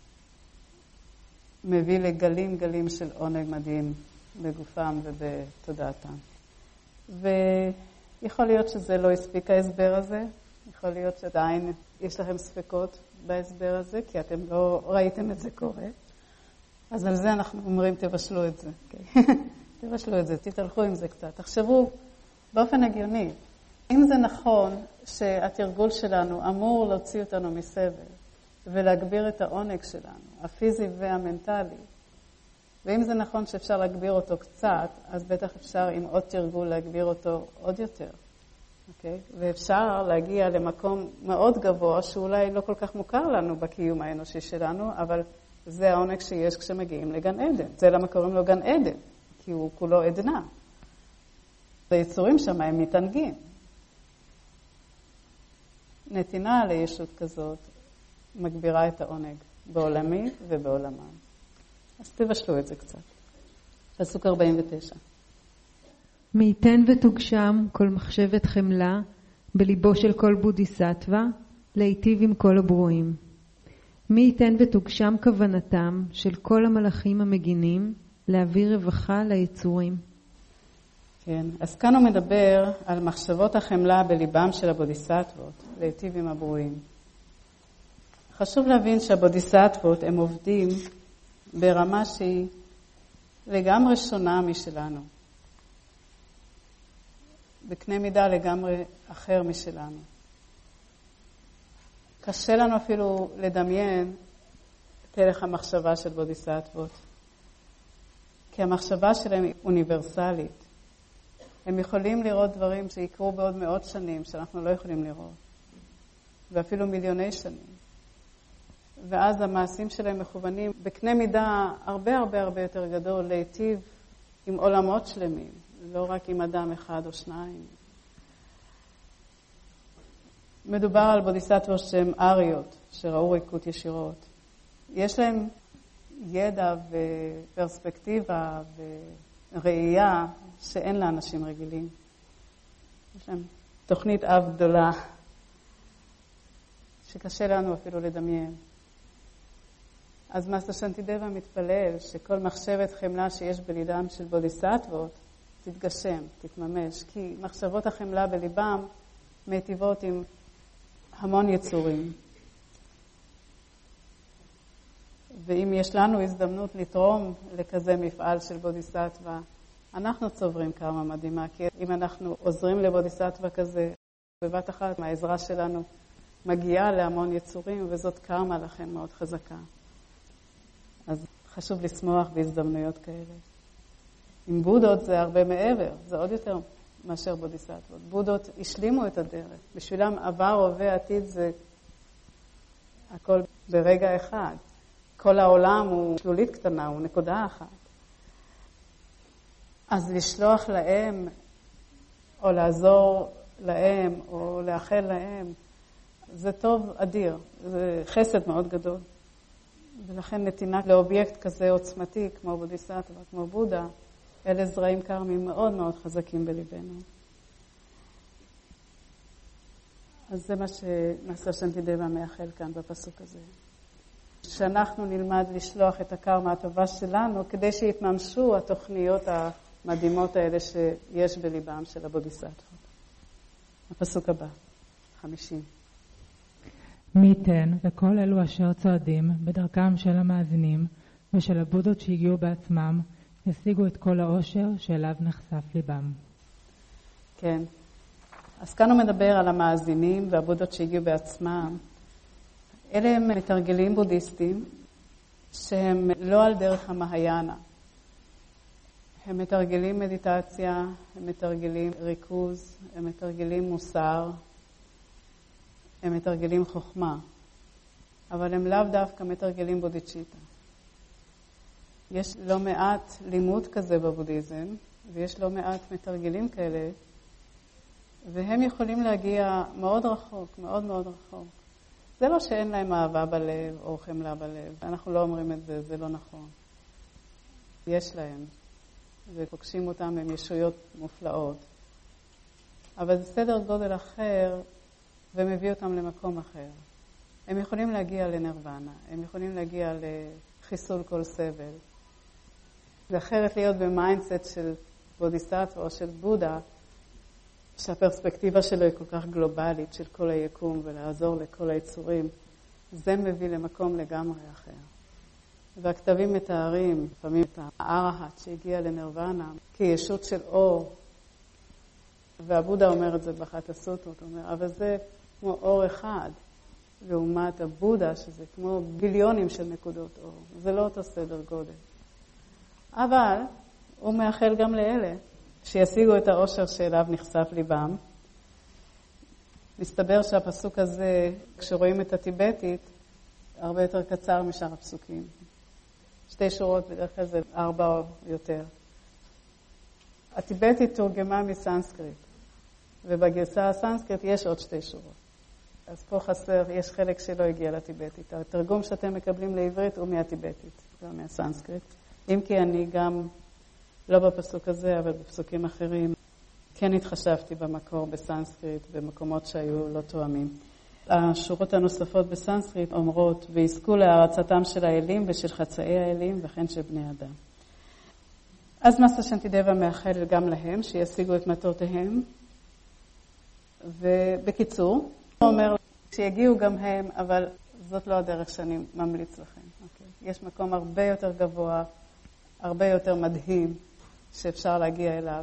מביא לגלים גלים של עונג מדהים בגופם ובתודעתם. ויכול להיות שזה לא הספיק ההסבר הזה, יכול להיות שעדיין יש לכם ספקות בהסבר הזה, כי אתם לא ראיתם את זה קורה. אז על זה אנחנו אומרים תבשלו את זה. תבשלו את זה, תתהלכו עם זה קצת. תחשבו באופן הגיוני, אם זה נכון שהתרגול שלנו אמור להוציא אותנו מסבל ולהגביר את העונג שלנו, הפיזי והמנטלי, ואם זה נכון שאפשר להגביר אותו קצת, אז בטח אפשר עם עוד תרגול להגביר אותו עוד יותר. אוקיי? ואפשר להגיע למקום מאוד גבוה, שאולי לא כל כך מוכר לנו בקיום האנושי שלנו, אבל זה העונג שיש כשמגיעים לגן עדן. זה למה קוראים לו גן עדן, כי הוא כולו עדנה. היצורים שם הם מתענגים. נתינה לישות כזאת מגבירה את העונג בעולמי ובעולמם. אז תבשלו את זה קצת. פסוק 49. מי ייתן ותוגשם כל מחשבת חמלה בליבו של כל בודיסטווה להיטיב עם כל הברואים. מי ייתן ותוגשם כוונתם של כל המלאכים המגינים להביא רווחה ליצורים. כן, אז כאן הוא מדבר על מחשבות החמלה בליבם של הבודיסטוות, להיטיב עם הברואים. חשוב להבין שהבודיסטוות הם עובדים ברמה שהיא לגמרי שונה משלנו. בקנה מידה לגמרי אחר משלנו. קשה לנו אפילו לדמיין את הלך המחשבה של בודיסטוות, כי המחשבה שלהם היא אוניברסלית. הם יכולים לראות דברים שיקרו בעוד מאות שנים, שאנחנו לא יכולים לראות, ואפילו מיליוני שנים. ואז המעשים שלהם מכוונים בקנה מידה הרבה הרבה הרבה יותר גדול להיטיב עם עולמות שלמים, לא רק עם אדם אחד או שניים. מדובר על בודיסטוות שהם אריות, שראו ריקות ישירות. יש להם ידע ופרספקטיבה וראייה שאין לאנשים רגילים. יש להם תוכנית אב גדולה שקשה לנו אפילו לדמיין. אז מאסטר שנטידבה מתפלל שכל מחשבת חמלה שיש בלידם של בודיסטוות תתגשם, תתממש, כי מחשבות החמלה בליבם מיטיבות עם המון יצורים. ואם יש לנו הזדמנות לתרום לכזה מפעל של בודיסטווה, אנחנו צוברים קרמה מדהימה, כי אם אנחנו עוזרים לבודיסטווה כזה, בבת אחת העזרה שלנו מגיעה להמון יצורים, וזאת קרמה לכן מאוד חזקה. אז חשוב לשמוח בהזדמנויות כאלה. עם בודות זה הרבה מעבר, זה עוד יותר מאשר בודיסטוות. בודות השלימו את הדרך. בשבילם עבר, הווה, עתיד זה הכל ברגע אחד. כל העולם הוא שלולית קטנה, הוא נקודה אחת. אז לשלוח להם, או לעזור להם, או לאחל להם, זה טוב אדיר, זה חסד מאוד גדול. ולכן נתינה לאובייקט כזה עוצמתי, כמו בודיסטווה, כמו בודה, אלה זרעים קרמיים מאוד מאוד חזקים בליבנו. אז זה מה שמאסטר שנטידבה מייחל כאן בפסוק הזה. שאנחנו נלמד לשלוח את הקרמה הטובה שלנו, כדי שיתממשו התוכניות המדהימות האלה שיש בליבם של הבודיסטוות. הפסוק הבא, 50. מי ייתן וכל אלו אשר צועדים בדרכם של המאזינים ושל הבודות שהגיעו בעצמם, ישיגו את כל העושר שאליו נחשף ליבם. כן. אז כאן הוא מדבר על המאזינים והבודות שהגיעו בעצמם. אלה הם מתרגלים בודיסטים שהם לא על דרך המהיאנה. הם מתרגלים מדיטציה, הם מתרגלים ריכוז, הם מתרגלים מוסר, הם מתרגלים חוכמה, אבל הם לאו דווקא מתרגלים בודיצ'יטה. יש לא מעט לימוד כזה בבודהיזם, ויש לא מעט מתרגלים כאלה, והם יכולים להגיע מאוד רחוק, מאוד מאוד רחוק. זה לא שאין להם אהבה בלב או חמלה בלב. אנחנו לא אומרים את זה, זה לא נכון. יש להם, ופוגשים אותם עם ישויות מופלאות. אבל זה סדר גודל אחר, ומביא אותם למקום אחר. הם יכולים להגיע לנירוונה, הם יכולים להגיע לחיסול כל סבל. זה אחרת להיות במיינדסט של בודיסטווה או של בודה, שהפרספקטיבה שלו היא כל כך גלובלית של כל היקום ולעזור לכל היצורים. זה מביא למקום לגמרי אחר. והכתבים מתארים לפעמים את הארהט שהגיע לנירוונה כישות של אור. והבודה אומר את זה באחת הסוטרות, הוא אומר, אבל זה כמו אור אחד, לעומת הבודה שזה כמו ביליונים של נקודות אור. זה לא אותו סדר גודל. אבל הוא מאחל גם לאלה שישיגו את האושר שאליו נחשף ליבם. מסתבר שהפסוק הזה, כשרואים את הטיבטית, הרבה יותר קצר משאר הפסוקים. 2 שורות, בדרך כלל זה 4 או יותר. הטיבטית תורגמה מסנסקריט, ובגרסה הסנסקריט יש עוד 2 שורות. אז פה חסר, יש חלק שלא הגיע לטיבטית. התרגום שאתם מקבלים לעברית הוא מהטיבטית, לא מהסנסקריט. אם כי אני גם, לא בפסוק הזה, אבל בפסוקים אחרים, כן התחשבתי במקור בסנסקריט, במקומות שהיו לא תואמים. השורות הנוספות בסנסקריט אומרות, ויזכו להערצתם של האלים ושל חצאי האלים וכן של בני אדם. אז מסטר שנטידבה מאחל גם להם שישיגו את מטרותיהם. ובקיצור, הוא אומר שיגיעו גם הם, אבל זאת לא הדרך שאני ממליץ לכם. Okay? יש מקום הרבה יותר גבוה, הרבה יותר מדהים שאפשר להגיע אליו.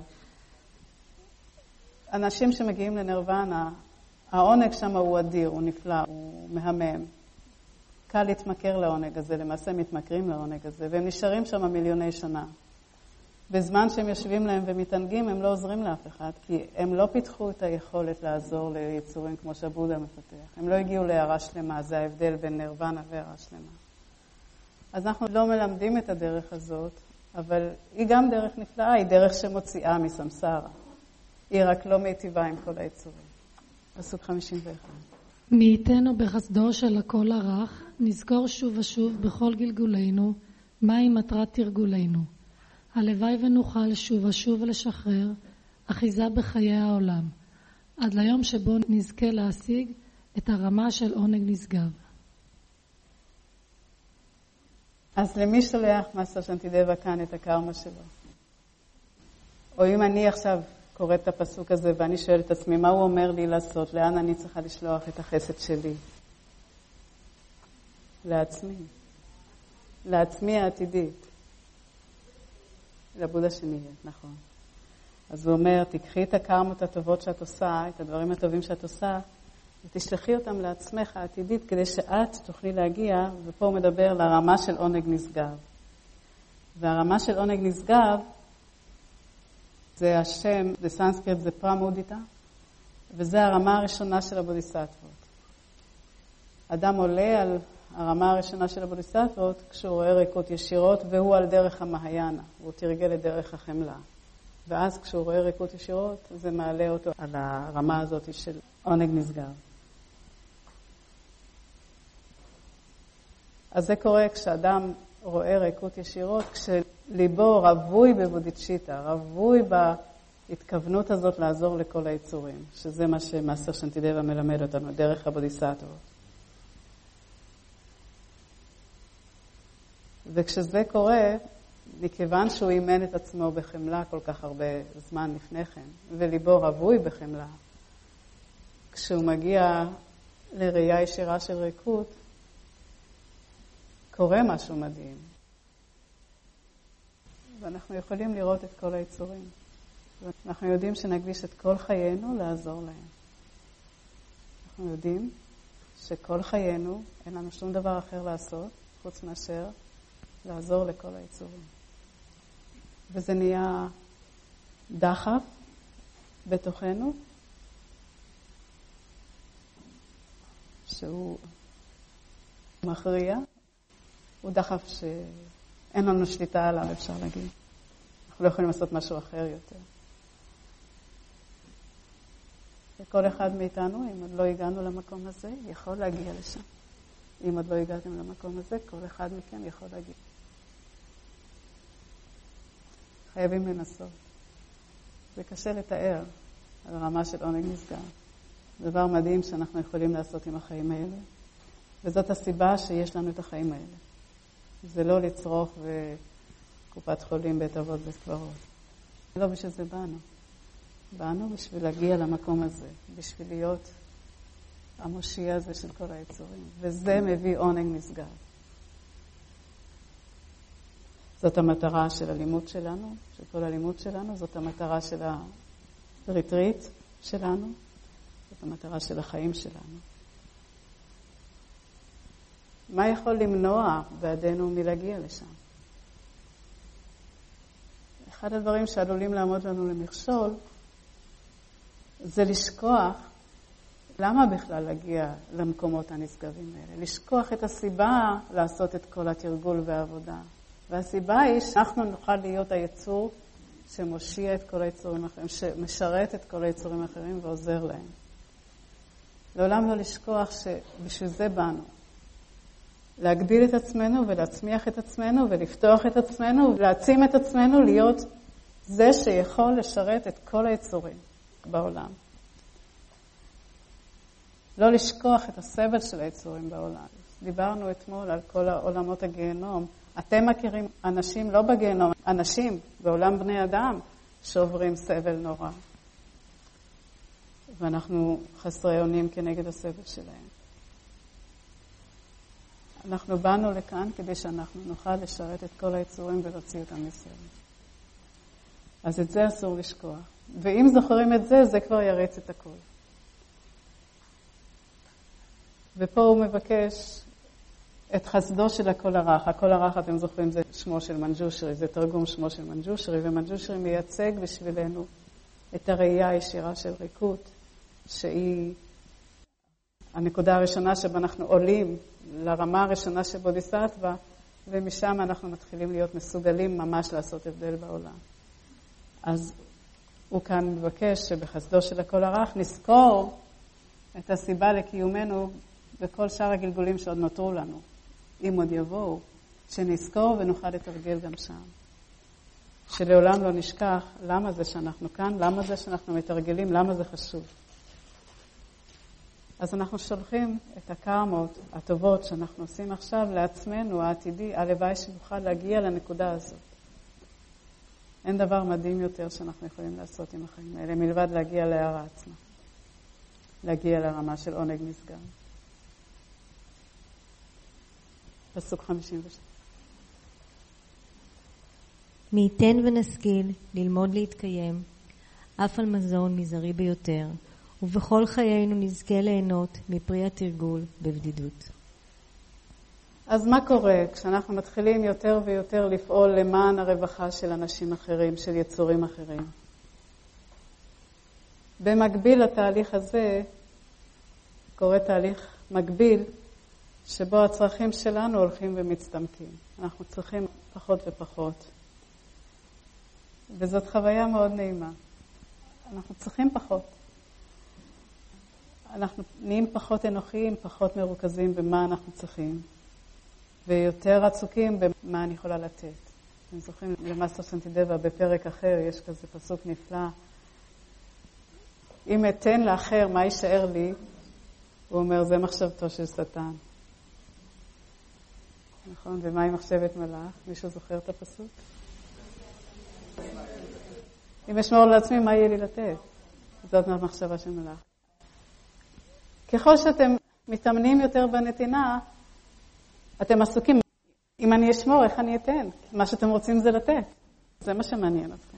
אנשים שמגיעים לנירוונה, העונג שם הוא אדיר, הוא נפלא, הוא מהמם. קל להתמכר לעונג הזה, למעשה מתמכרים לעונג הזה, והם נשארים שם מיליוני שנה. בזמן שהם יושבים להם ומתענגים, הם לא עוזרים לאף אחד, כי הם לא פיתחו את היכולת לעזור ליצורים כמו שהבודה מפתח. הם לא הגיעו להערה שלמה, זה ההבדל בין נירוונה והערה שלמה. אז אנחנו לא מלמדים את הדרך הזאת, אבל היא גם דרך נפלאה, היא דרך שמוציאה מסמסרה. היא רק לא מיטיבה עם כל היצורים. פסוק 51. מי ייתנו בחסדו של הכל הרך, נזכור שוב ושוב בכל גלגולנו, מהי מטרת תרגולנו. הלוואי ונוכל שוב ושוב לשחרר אחיזה בחיי העולם, עד ליום שבו נזכה להשיג את הרמה של עונג נשגב. אז למי שולח מסטר שנטידבה כאן את הקרמה שלו? או אם אני עכשיו קוראת את הפסוק הזה ואני שואלת את עצמי, מה הוא אומר לי לעשות? לאן אני צריכה לשלוח את החסד שלי? לעצמי. לעצמי העתידית. לבודה שנהיה, נכון. אז הוא אומר, תקחי את הקרמות הטובות שאת עושה, את הדברים הטובים שאת עושה, ותשלחי אותם לעצמך העתידית, כדי שאת תוכלי להגיע, ופה הוא מדבר לרמה של עונג נשגב. והרמה של עונג נשגב, זה השם, בסנסקריט זה פרמודיטה, וזה הרמה הראשונה של הבודיסטוות. אדם עולה על הרמה הראשונה של הבודיסטוות כשהוא רואה ריקות ישירות, והוא על דרך המהיאנה, הוא תרגל את דרך החמלה. ואז כשהוא רואה ריקות ישירות, זה מעלה אותו על הרמה הזאת של עונג נשגב. אז זה קורה כשאדם רואה ריקות ישירות, כשליבו רווי בבודיצ'יטה, רווי בהתכוונות הזאת לעזור לכל היצורים, שזה מה שמאסטר שנטידבה מלמד אותנו, דרך הבודיסטוות. וכשזה קורה, מכיוון שהוא אימן את עצמו בחמלה כל כך הרבה זמן לפני כן, וליבו רווי בחמלה, כשהוא מגיע לראייה ישירה של ריקות, קורה משהו מדהים. ואנחנו יכולים לראות את כל היצורים. אנחנו יודעים שנקדיש את כל חיינו לעזור להם. אנחנו יודעים שכל חיינו, אין לנו שום דבר אחר לעשות, חוץ מאשר לעזור לכל היצורים. וזה נהיה דחף בתוכנו, שהוא מכריע, הוא דחף שאין לנו שליטה עליו, אפשר להגיד. אנחנו לא יכולים לעשות משהו אחר יותר. וכל אחד מאיתנו, אם עוד לא הגענו למקום הזה, יכול להגיע לשם. אם עוד לא הגעתם למקום הזה, כל אחד מכם יכול להגיע. חייבים לנסות. זה קשה לתאר על רמה של עונג נשגב. דבר מדהים שאנחנו יכולים לעשות עם החיים האלה. וזאת הסיבה שיש לנו את החיים האלה. זה לא לצרוך וקופת חולים בית אבות בית קברות. לא בשביל זה באנו. באנו בשביל להגיע למקום הזה, בשביל להיות המושיע הזה של כל היצורים. וזה מביא עונג נשגב. זאת המטרה של הלימוד שלנו, של כל הלימוד שלנו, זאת המטרה של הריטריט שלנו, זאת המטרה של החיים שלנו. מה יכול למנוע בעדנו מלהגיע לשם? אחד הדברים שעלולים לעמוד לנו למכשול, זה לשכוח למה בכלל להגיע למקומות הנשגבים האלה. לשכוח את הסיבה לעשות את כל התרגול והעבודה. והסיבה היא שאנחנו נוכל להיות היצור שמושיע את כל היצורים האחרים, שמשרת את כל היצורים האחרים ועוזר להם. לעולם לא לשכוח שבשביל זה באנו. להגדיל את עצמנו ולהצמיח את עצמנו ולפתוח את עצמנו ולהעצים את עצמנו להיות זה שיכול לשרת את כל היצורים בעולם. לא לשכוח את הסבל של היצורים בעולם. דיברנו אתמול על כל העולמות הגיהנום. אתם מכירים אנשים לא בגיהנום, אנשים בעולם בני אדם שעוברים סבל נורא. ואנחנו חסרי אונים כנגד הסבל שלהם. אנחנו באנו לכאן כדי שאנחנו נוכל לשרת את כל היצורים ולהוציא אותם מסבל. אז את זה אסור לשכוח. ואם זוכרים את זה, זה כבר יריץ את הכל. ופה הוא מבקש את חסדו של הכל הרך. הכל הרך, אתם זוכרים, זה שמו של מנג'ושרי, זה תרגום שמו של מנג'ושרי, ומנג'ושרי מייצג בשבילנו את הראייה הישירה של ריקות, שהיא הנקודה הראשונה שבה אנחנו עולים לרמה הראשונה של בודיסטווה, ומשם אנחנו מתחילים להיות מסוגלים ממש לעשות הבדל בעולם. אז הוא כאן מבקש שבחסדו של הכל הרך נזכור את הסיבה לקיומנו בכל שאר הגלגולים שעוד נותרו לנו. אם עוד יבואו, שנזכור ונוכל לתרגל גם שם. שלעולם לא נשכח למה זה שאנחנו כאן, למה זה שאנחנו מתרגלים, למה זה חשוב. אז אנחנו שולחים את הקרמות הטובות שאנחנו עושים עכשיו לעצמנו, העתידי, הלוואי שנוכל להגיע לנקודה הזאת. אין דבר מדהים יותר שאנחנו יכולים לעשות עם החיים האלה, מלבד להגיע להערה עצמה. להגיע לרמה של עונג נשגב. פסוק 52. מי ייתן ונשכיל ללמוד להתקיים, אף על מזון מזערי ביותר, ובכל חיינו נזכה ליהנות מפרי התרגול בבדידות. אז מה קורה כשאנחנו מתחילים יותר ויותר לפעול למען הרווחה של אנשים אחרים, של יצורים אחרים? במקביל לתהליך הזה, קורה תהליך מקביל, שבו הצרכים שלנו הולכים ומצטמקים. אנחנו צריכים פחות ופחות. וזאת חוויה מאוד נעימה. אנחנו צריכים פחות. אנחנו נהיים פחות אנוכיים, פחות מרוכזים במה אנחנו צריכים, ויותר עצוקים במה אני יכולה לתת. אתם זוכרים למאסטר סנטידבה בפרק אחר, יש כזה פסוק נפלא. אם אתן לאחר, מה יישאר לי? הוא אומר, זה מחשבתו של שטן. נכון? ומה היא מחשבת מלאך? מישהו זוכר את הפסוק? אם אשמור לעצמי, מה יהיה לי לתת? זאת מחשבה של מלאך. ככל שאתם מתאמנים יותר בנתינה, אתם עסוקים, אם אני אשמור, איך אני אתן? מה שאתם רוצים זה לתת. זה מה שמעניין אתכם.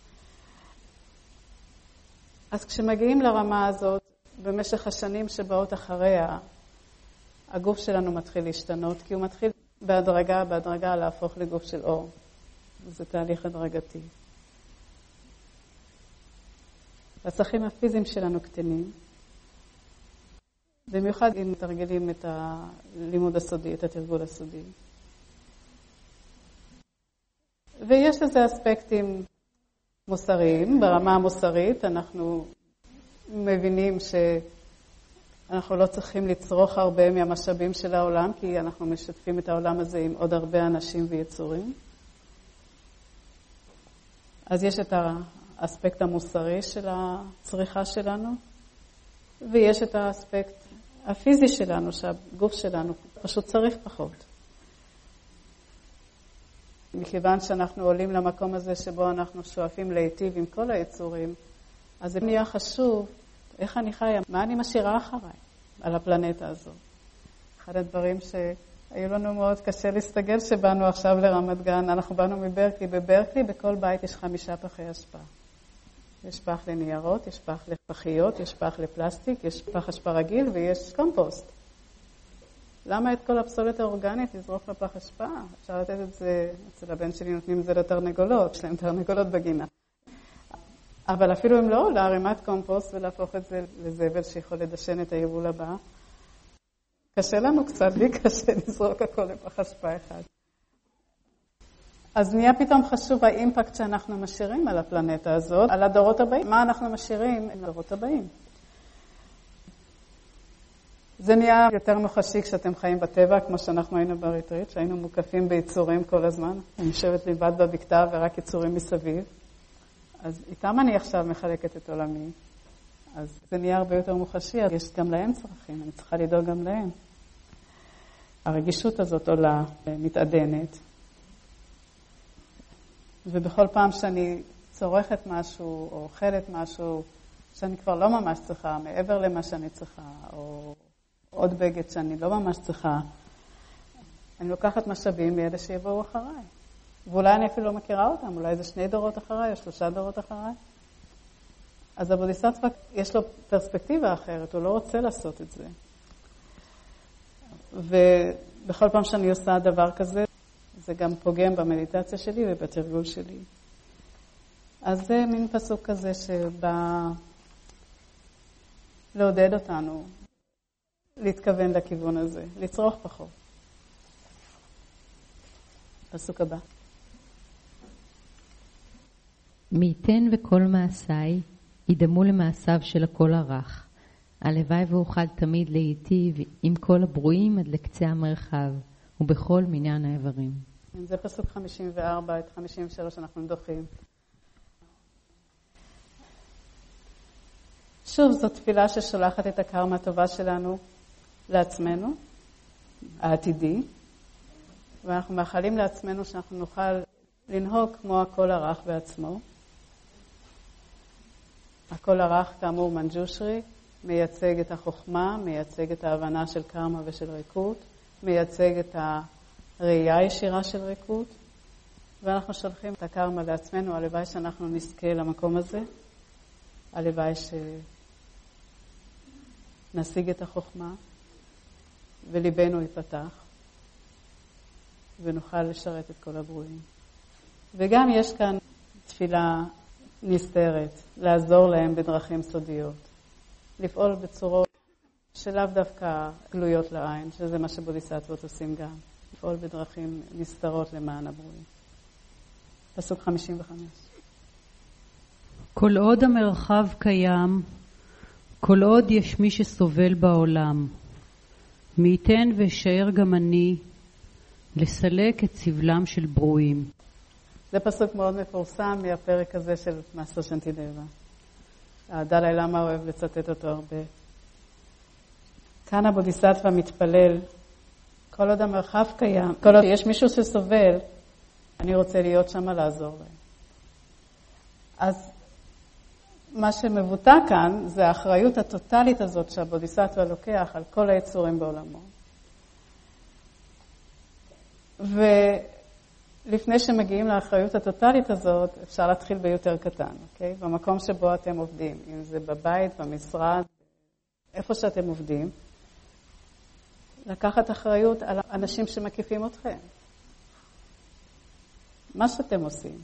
אז כשמגיעים לרמה הזאת, במשך השנים שבאות אחריה, הגוף שלנו מתחיל להשתנות, כי הוא מתחיל בהדרגה להפוך לגוף של אור. זה תהליך הדרגתי. הצרכים הפיזיים שלנו קטנים, במיוחד אם מתרגלים את הלימוד הסודי, את התרגול הסודי. ויש לזה אספקטים מוסריים. ברמה המוסרית אנחנו מבינים שאנחנו לא צריכים לצרוך הרבה מהמשאבים של העולם, כי אנחנו משתפים את העולם הזה עם עוד הרבה אנשים ויצורים. אז יש את האספקט המוסרי של הצריכה שלנו, ויש את האספקט הפיזי שלנו, שהגוף שלנו פשוט צריך פחות. מכיוון שאנחנו עולים למקום הזה שבו אנחנו שואפים להיטיב עם כל היצורים, אז זה נהיה חשוב איך אני חיה, מה אני משאירה אחריי על הפלנטה הזאת. אחד הדברים שהיו לנו מאוד קשה להסתגל שבאנו עכשיו לרמת גן, אנחנו באנו מברקלי, בברקלי בכל בית יש 5 פחי אשפה. יש פח לניירות, יש פח לפחיות, יש פח לפלסטיק, יש פח אשפה רגיל ויש קומפוסט. למה את כל הפסולת האורגנית לזרוק לפח אשפה? אפשר לתת את זה, אצל הבן שלי נותנים את זה לתרנגולות, יש להם תרנגולות בגינה. אבל אפילו אם לא, להרימת קומפוסט ולהפוך את זה לזבל שיכול לדשן את היבול הבא. קשה לנו קצת, לי קשה לזרוק הכל לפח אשפה אחד. אז נהיה פתאום חשוב האימפקט שאנחנו משאירים על הפלנטה הזאת, על הדורות הבאים. מה אנחנו משאירים לדורות הבאים? זה נהיה יותר מוחשי כשאתם חיים בטבע, כמו שאנחנו היינו בריטריט, שהיינו מוקפים ביצורים כל הזמן. אני יושבת לבד בבקתה ורק יצורים מסביב. אז איתם אני עכשיו מחלקת את עולמי. אז זה נהיה הרבה יותר מוחשי, אז יש גם להם צרכים, אני צריכה לדאוג גם להם. הרגישות הזאת עולה, מתעדנת. ובכל פעם שאני צורכת משהו או אוכלת משהו שאני כבר לא ממש צריכה, מעבר למה שאני צריכה, או עוד בגד שאני לא ממש צריכה, אני לוקחת משאבים מאלה שיבואו אחריי. ואולי אני אפילו לא מכירה אותם, אולי זה 2 דורות אחריי או 3 דורות אחריי. אז הבודיסטווה יש לו פרספקטיבה אחרת, הוא לא רוצה לעשות את זה. ובכל פעם שאני עושה דבר כזה, זה גם פוגם במדיטציה שלי ובתרגול שלי. אז זה מין פסוק כזה שבא לעודד אותנו, להתכוון לכיוון הזה, לצרוך פחות. פסוק הבא. מי ייתן וכל מעשיי ידמו למעשיו של הכל הרך. הלוואי ואוכל תמיד להיטיב עם כל הברואים עד לקצה המרחב ובכל מניין האיברים. זה פסוק 54, את 53 אנחנו דוחים. שוב, זו תפילה ששולחת את הקרמה הטובה שלנו לעצמנו, העתידי, ואנחנו מאחלים לעצמנו שאנחנו נוכל לנהוג כמו הכל הרך בעצמו. הכל הרך, כאמור, מנג'ושרי, מייצג את החוכמה, מייצג את ההבנה של קרמה ושל ריקות, מייצג את הראייה הישירה של ריקות, ואנחנו שולחים את הקרמה לעצמנו. הלוואי שאנחנו נזכה למקום הזה, הלוואי שנשיג את החוכמה וליבנו ייפתח ונוכל לשרת את כל הברואים. וגם יש כאן תפילה נסתרת, לעזור להם בדרכים סודיות, לפעול בצורות שלאו דווקא גלויות לעין, שזה מה שבודיסטוות עושים גם, לפעול בדרכים נסתרות למען הברואים. פסוק 55. כל עוד המרחב קיים, כל עוד יש מי שסובל בעולם, מי ייתן וישאר גם אני לסלק את סבלם של ברואים. זה פסוק מאוד מפורסם מהפרק הזה של מאסטר שנטילבה. הדלי למה אוהב לצטט אותו הרבה. כאן הבודיסטווה מתפלל, כל עוד המרחב קיים, כל עוד יש מישהו שסובל, אני רוצה להיות שם לעזור להם. אז מה שמבוטא כאן זה האחריות הטוטלית הזאת שהבודיסטווה לוקח על כל היצורים בעולמו. ולפני שמגיעים לאחריות הטוטלית הזאת, אפשר להתחיל ביותר קטן, אוקיי? במקום שבו אתם עובדים, אם זה בבית, במשרד, איפה שאתם עובדים, לקחת אחריות על האנשים שמקיפים אתכם. מה שאתם עושים.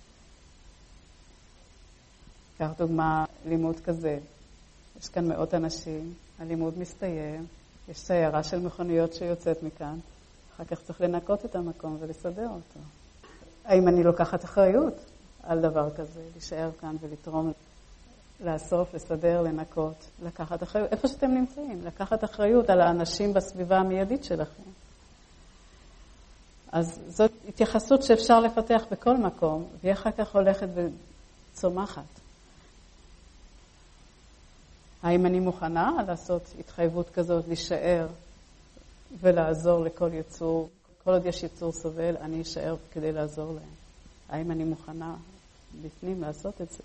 קח דוגמה, לימוד כזה. יש כאן מאות אנשים, הלימוד מסתיים, יש סיירה של מכוניות שיוצאת מכאן, אחר כך צריך לנקות את המקום ולסדר אותו. האם אני לוקחת אחריות על דבר כזה, להישאר כאן ולתרום, לאסוף, לסדר, לנקות, לקחת אחריות, איפה שאתם נמצאים, לקחת אחריות על האנשים בסביבה המיידית שלכם. אז זאת התייחסות שאפשר לפתח בכל מקום, והיא אחר כך הולכת וצומחת. האם אני מוכנה לעשות התחייבות כזאת, להישאר ולעזור לכל יצור, כל עוד יש יצור סובל, אני אשאר כדי לעזור להם. האם אני מוכנה בפנים לעשות את זה?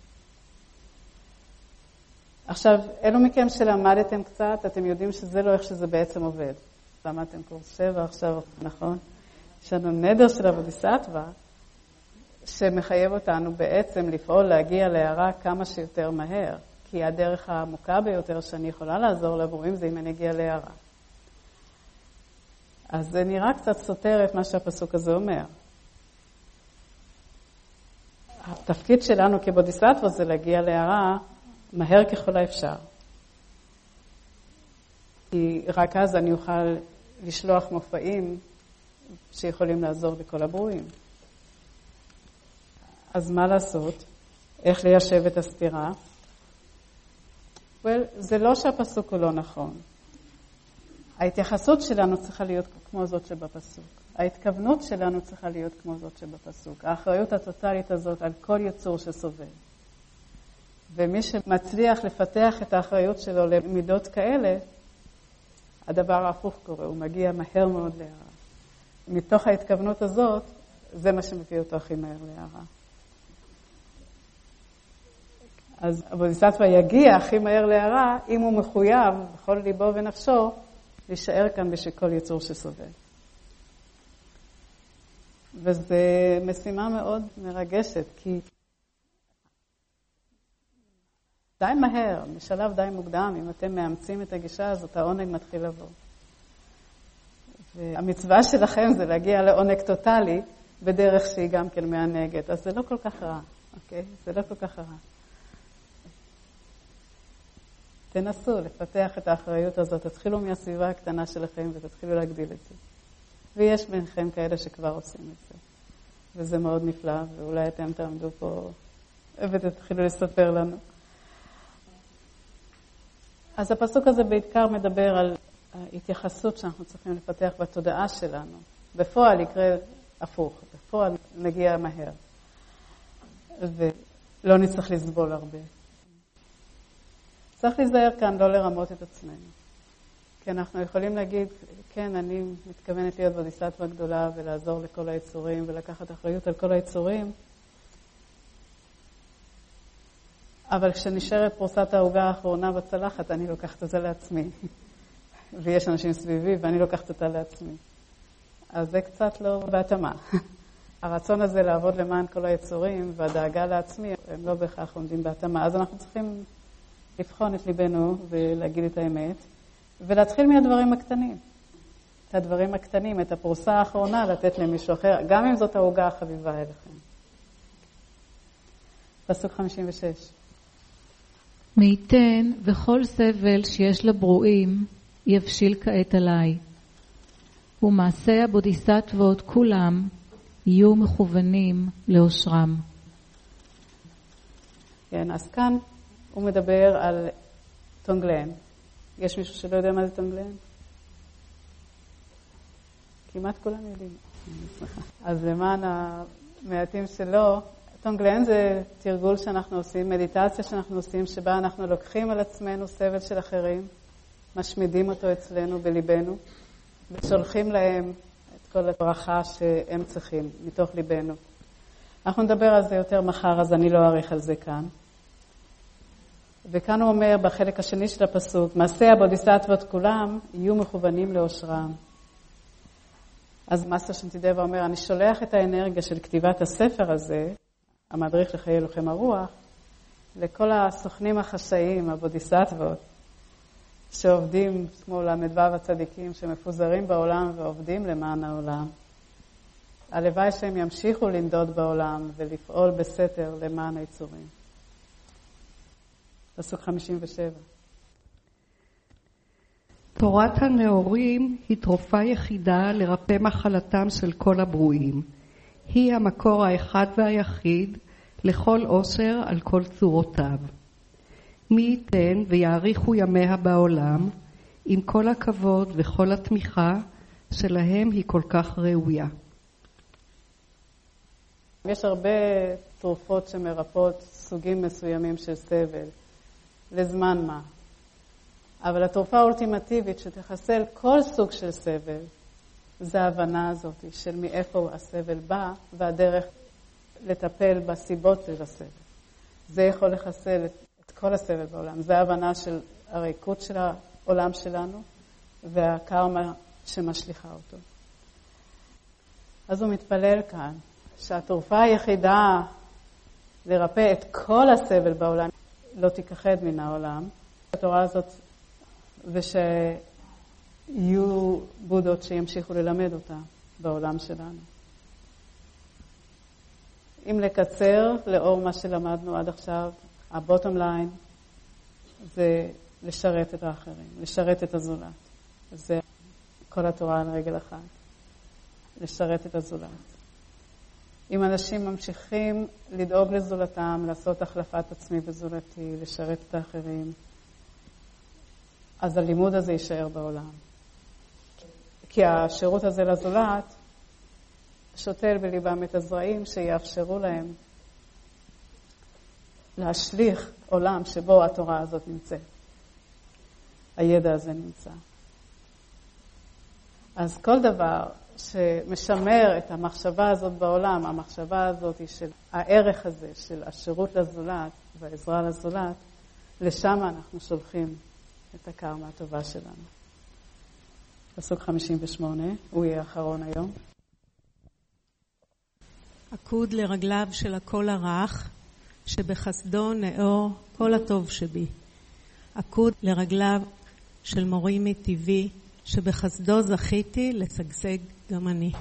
עכשיו, אלו מכם שלמדתם קצת, אתם יודעים שזה לא איך שזה בעצם עובד. למדתם קורס 7 עכשיו, נכון? יש לנו נדר של הבודיסטווה, שמחייב אותנו בעצם לפעול, להגיע להערה כמה שיותר מהר. כי הדרך העמוקה ביותר שאני יכולה לעזור לברואים זה אם אני אגיע להערה. אז זה נראה קצת סותר את מה שהפסוק הזה אומר. התפקיד שלנו כבודיסטווה זה להגיע להערה מהר ככל האפשר. כי רק אז אני אוכל לשלוח מופעים שיכולים לעזור לכל הברואים. אז מה לעשות? איך ליישב את הסתירה? זה לא שהפסוק הוא לא נכון. ההתייחסות שלנו צריכה להיות כמו זאת שבפסוק. ההתכוונות שלנו צריכה להיות כמו זאת שבפסוק. האחריות הטוטלית הזאת על כל יצור שסובל. ומי שמצליח לפתח את האחריות שלו למידות כאלה, הדבר ההפוך קורה, הוא מגיע מהר מאוד להערה. מתוך ההתכוונות הזאת, זה מה שמביא אותו הכי מהר להערה. אז הבודיסטווה יגיע הכי מהר להערה, אם הוא מחויב בכל ליבו ונפשו, להישאר כאן בשביל כל יצור שסובל. וזו משימה מאוד מרגשת, כי די מהר, בשלב די מוקדם, אם אתם מאמצים את הגישה הזאת, העונג מתחיל לבוא. והמצווה שלכם זה להגיע לעונג טוטלי, בדרך שהיא גם כן מענגת. אז זה לא כל כך רע, אוקיי? זה לא כל כך רע. תנסו לפתח את האחריות הזאת, תתחילו מהסביבה הקטנה שלכם ותתחילו להגדיל את זה. ויש ביניכם כאלה שכבר עושים את זה. וזה מאוד נפלא, ואולי אתם תעמדו פה ותתחילו לספר לנו. אז הפסוק הזה בעיקר מדבר על ההתייחסות שאנחנו צריכים לפתח בתודעה שלנו. בפועל יקרה הפוך, בפועל נגיע מהר. ולא נצטרך לסבול הרבה. צריך להיזהר כאן לא לרמות את עצמנו. כי אנחנו יכולים להגיד, כן, אני מתכוונת להיות בודיסטווה גדולה ולעזור לכל היצורים ולקחת אחריות על כל היצורים. אבל כשנשארת פרוסת העוגה האחרונה בצלחת, אני לוקחת אותה לעצמי. ויש אנשים סביבי ואני לוקחת אותה לעצמי. אז זה קצת לא בהתאמה. הרצון הזה לעבוד למען כל היצורים והדאגה לעצמי, הם לא בהכרח עומדים בהתאמה. אז אנחנו צריכים לבחון את ליבנו ולהגיד את האמת, ולהתחיל מהדברים הקטנים. את הדברים הקטנים, את הפרוסה האחרונה לתת למישהו אחר, גם אם זאת העוגה החביבה אליכם. פסוק 56. מי ייתן וכל סבל שיש לברואים יבשיל כעת עליי, ומעשי הבודיסטוות כולם יהיו מכוונים לאושרם. כן, אז כאן הוא מדבר על טונגלן. יש מישהו שלא יודע מה זה טונגלן? כמעט כולם יודעים. אז למען המעטים שלו, טונגלן זה תרגול שאנחנו עושים, מדיטציה שאנחנו עושים, שבה אנחנו לוקחים על עצמנו סבל של אחרים, משמידים אותו אצלנו בליבנו, ושולחים להם את כל הברכה שהם צריכים מתוך ליבנו. אנחנו נדבר על זה יותר מחר, אז אני לא אאריך על זה כאן. וכאן הוא אומר בחלק השני של הפסוק, מעשי הבודיסטוות כולם יהיו מכוונים לאושרם. אז מאסטר שנטידבה אומר, אני שולח את האנרגיה של כתיבת הספר הזה, המדריך לחיי הלוחם הרוח, לכל הסוכנים החשאיים, הבודיסטוות, שעובדים כמו למדו הצדיקים, שמפוזרים בעולם ועובדים למען העולם. הלוואי שהם ימשיכו לנדוד בעולם ולפעול בסתר למען היצורים. פסוק 57. תורת הנאורים היא תרופה יחידה לרפא מחלתם של כל הברואים. היא המקור האחד והיחיד לכל עושר על כל צורותיו. מי ייתן ויאריכו ימיה בעולם, עם כל הכבוד וכל התמיכה שלהם היא כל כך ראויה. יש הרבה תרופות שמרפאות סוגים מסוימים של סבל, לזמן מה. אבל התרופה האולטימטיבית שתחסל כל סוג של סבל, זה ההבנה הזאת של מאיפה הסבל בא, והדרך לטפל בסיבות של הסבל. זה יכול לחסל את כל הסבל בעולם. זה ההבנה של הריקות של העולם שלנו, והקרמה שמשליחה אותו. אז הוא מתפלל כאן, שהתרופה היחידה לרפא את כל הסבל בעולם, לא תיכחד מן העולם. התורה הזאת, ושהיא יהיו בודות שימשיכו ללמד אותה בעולם שלנו. אם לקצר, לאור מה שלמדנו עד עכשיו, הבוטום ליין זה לשרת את האחרים, לשרת את הזולת. זה כל התורה על רגל אחת. לשרת את הזולת. אם אנשים ממשיכים לדאוג לזולתם, לעשות החלפת עצמי וזולתי, לשרת את האחרים, אז הלימוד הזה יישאר בעולם. כי השירות הזה לזולת שותל בליבם את הזרעים שיאפשרו להם להשליך עולם שבו התורה הזאת נמצאת. הידע הזה נמצא. אז כל דבר שמשמר את המחשבה הזאת בעולם, המחשבה הזאת של הערך הזה של השירות לזולת והעזרה לזולת, לשם אנחנו שולחים את הקרמה הטובה שלנו. פסוק 58, הוא יהיה האחרון היום. עקוד לרגליו של הקול הרך, שבחסדו נאור כל הטוב שבי. עקוד לרגליו של מורי מטבעי, שבחסדו זכיתי לשגשג גם אני.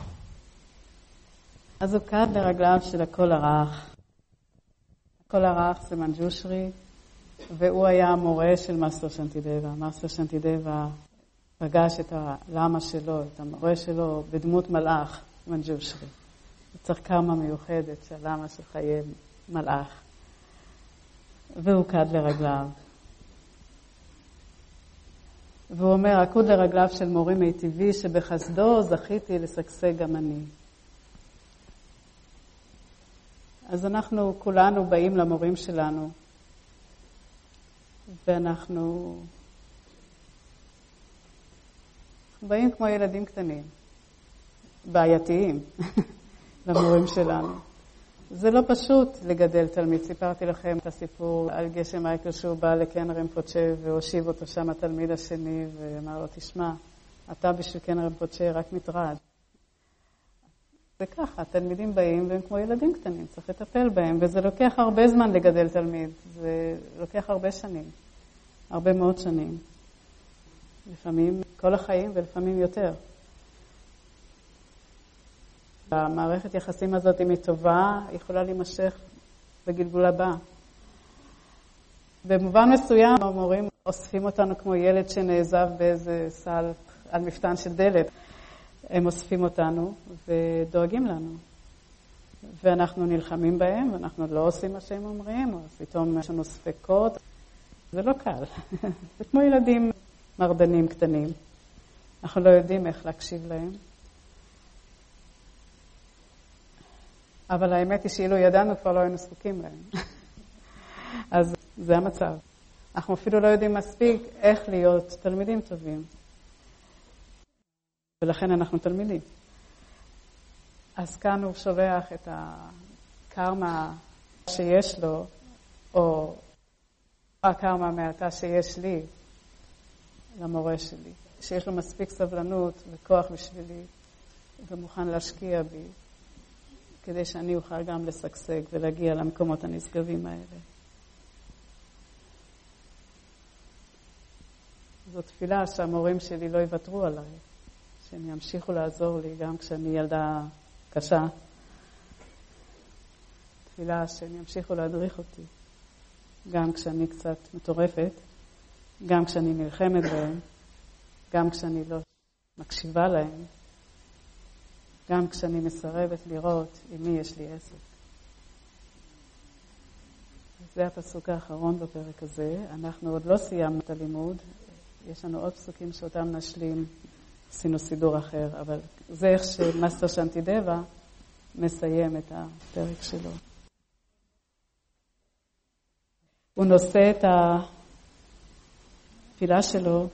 אז עקד לרגליו של הקול הרך. הקול הרך זה מנג'ושרי, והוא היה המורה של מאסטר שנטידבה. מאסטר שנטידבה פגש את הלמה שלו, את המורה שלו, בדמות מלאך, מנג'ושרי. צריך קרמה מיוחדת שהלמה שלך יהיה מלאך. והוא עקד לרגליו. והוא אומר, עקוד לרגליו של מורי מיטיבי, שבחסדו זכיתי לשגשג גם אני. אז אנחנו כולנו באים למורים שלנו, ואנחנו באים כמו ילדים קטנים, בעייתיים, למורים שלנו. זה לא פשוט לגדל תלמיד. סיפרתי לכם את הסיפור על גשם מייקל שהוא בא לקן רמפוצ'ה והושיב אותו שם התלמיד השני ואמר לו, תשמע, אתה בשביל קן רמפוצ'ה רק מטרד. זה ככה, התלמידים באים והם כמו ילדים קטנים, צריך לטפל בהם, וזה לוקח הרבה זמן לגדל תלמיד. זה לוקח הרבה שנים, הרבה מאוד שנים. לפעמים כל החיים ולפעמים יותר. המערכת יחסים הזאת, אם היא טובה, היא יכולה להימשך בגלגול הבא. במובן מסוים, המורים אוספים אותנו כמו ילד שנעזב באיזה סל על מפתן של דלת. הם אוספים אותנו ודואגים לנו. ואנחנו נלחמים בהם, ואנחנו לא עושים מה שהם אומרים, או פתאום יש לנו ספקות. זה לא קל. זה כמו ילדים מרדנים קטנים. אנחנו לא יודעים איך להקשיב להם. אבל האמת היא שאילו ידענו כבר לא היינו זקוקים להם. אז זה המצב. אנחנו אפילו לא יודעים מספיק איך להיות תלמידים טובים. ולכן אנחנו תלמידים. אז כאן הוא שולח את הקרמה שיש לו, או הקרמה מעטה שיש לי, למורה שלי. שיש לו מספיק סבלנות וכוח בשבילי, ומוכן להשקיע בי. כדי שאני אוכל גם לשגשג ולהגיע למקומות הנשגבים האלה. זו תפילה שהמורים שלי לא יוותרו עליי, שהם ימשיכו לעזור לי גם כשאני ילדה קשה. תפילה שהם ימשיכו להדריך אותי, גם כשאני קצת מטורפת, גם כשאני נלחמת בהם, גם כשאני לא מקשיבה להם, גם כשאני מסרבת לראות עם מי יש לי עסק. זה הפסוק האחרון בפרק הזה. אנחנו עוד לא סיימנו את הלימוד. יש לנו עוד פסוקים שאותם נשלים. עשינו סידור אחר, אבל זה איך שמאסטר שנטידבה מסיים את הפרק שלו. הוא נושא את התפילה שלו,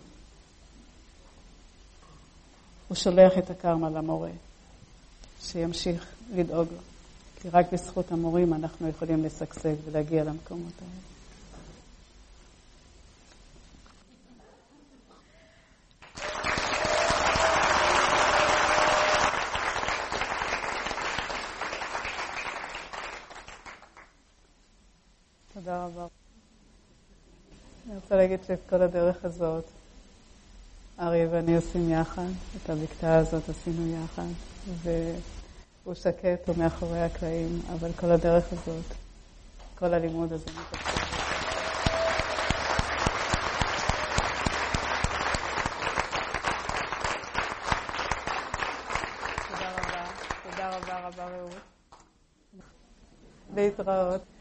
הוא שולח את הקרמה למורה, שימשיך לדאוג לו. כי רק בזכות המורים אנחנו יכולים לשגשג ולהגיע למקומות האלה. תודה רבה. אני רוצה להגיד שאת כל הדרך הזאת אריה ואני עושים יחד, את הבקתה הזאת עשינו יחד, והוא שקט, הוא מאחורי הקלעים, אבל כל הדרך הזאת, כל הלימוד הזה מתקשר. תודה רבה רעות. להתראות.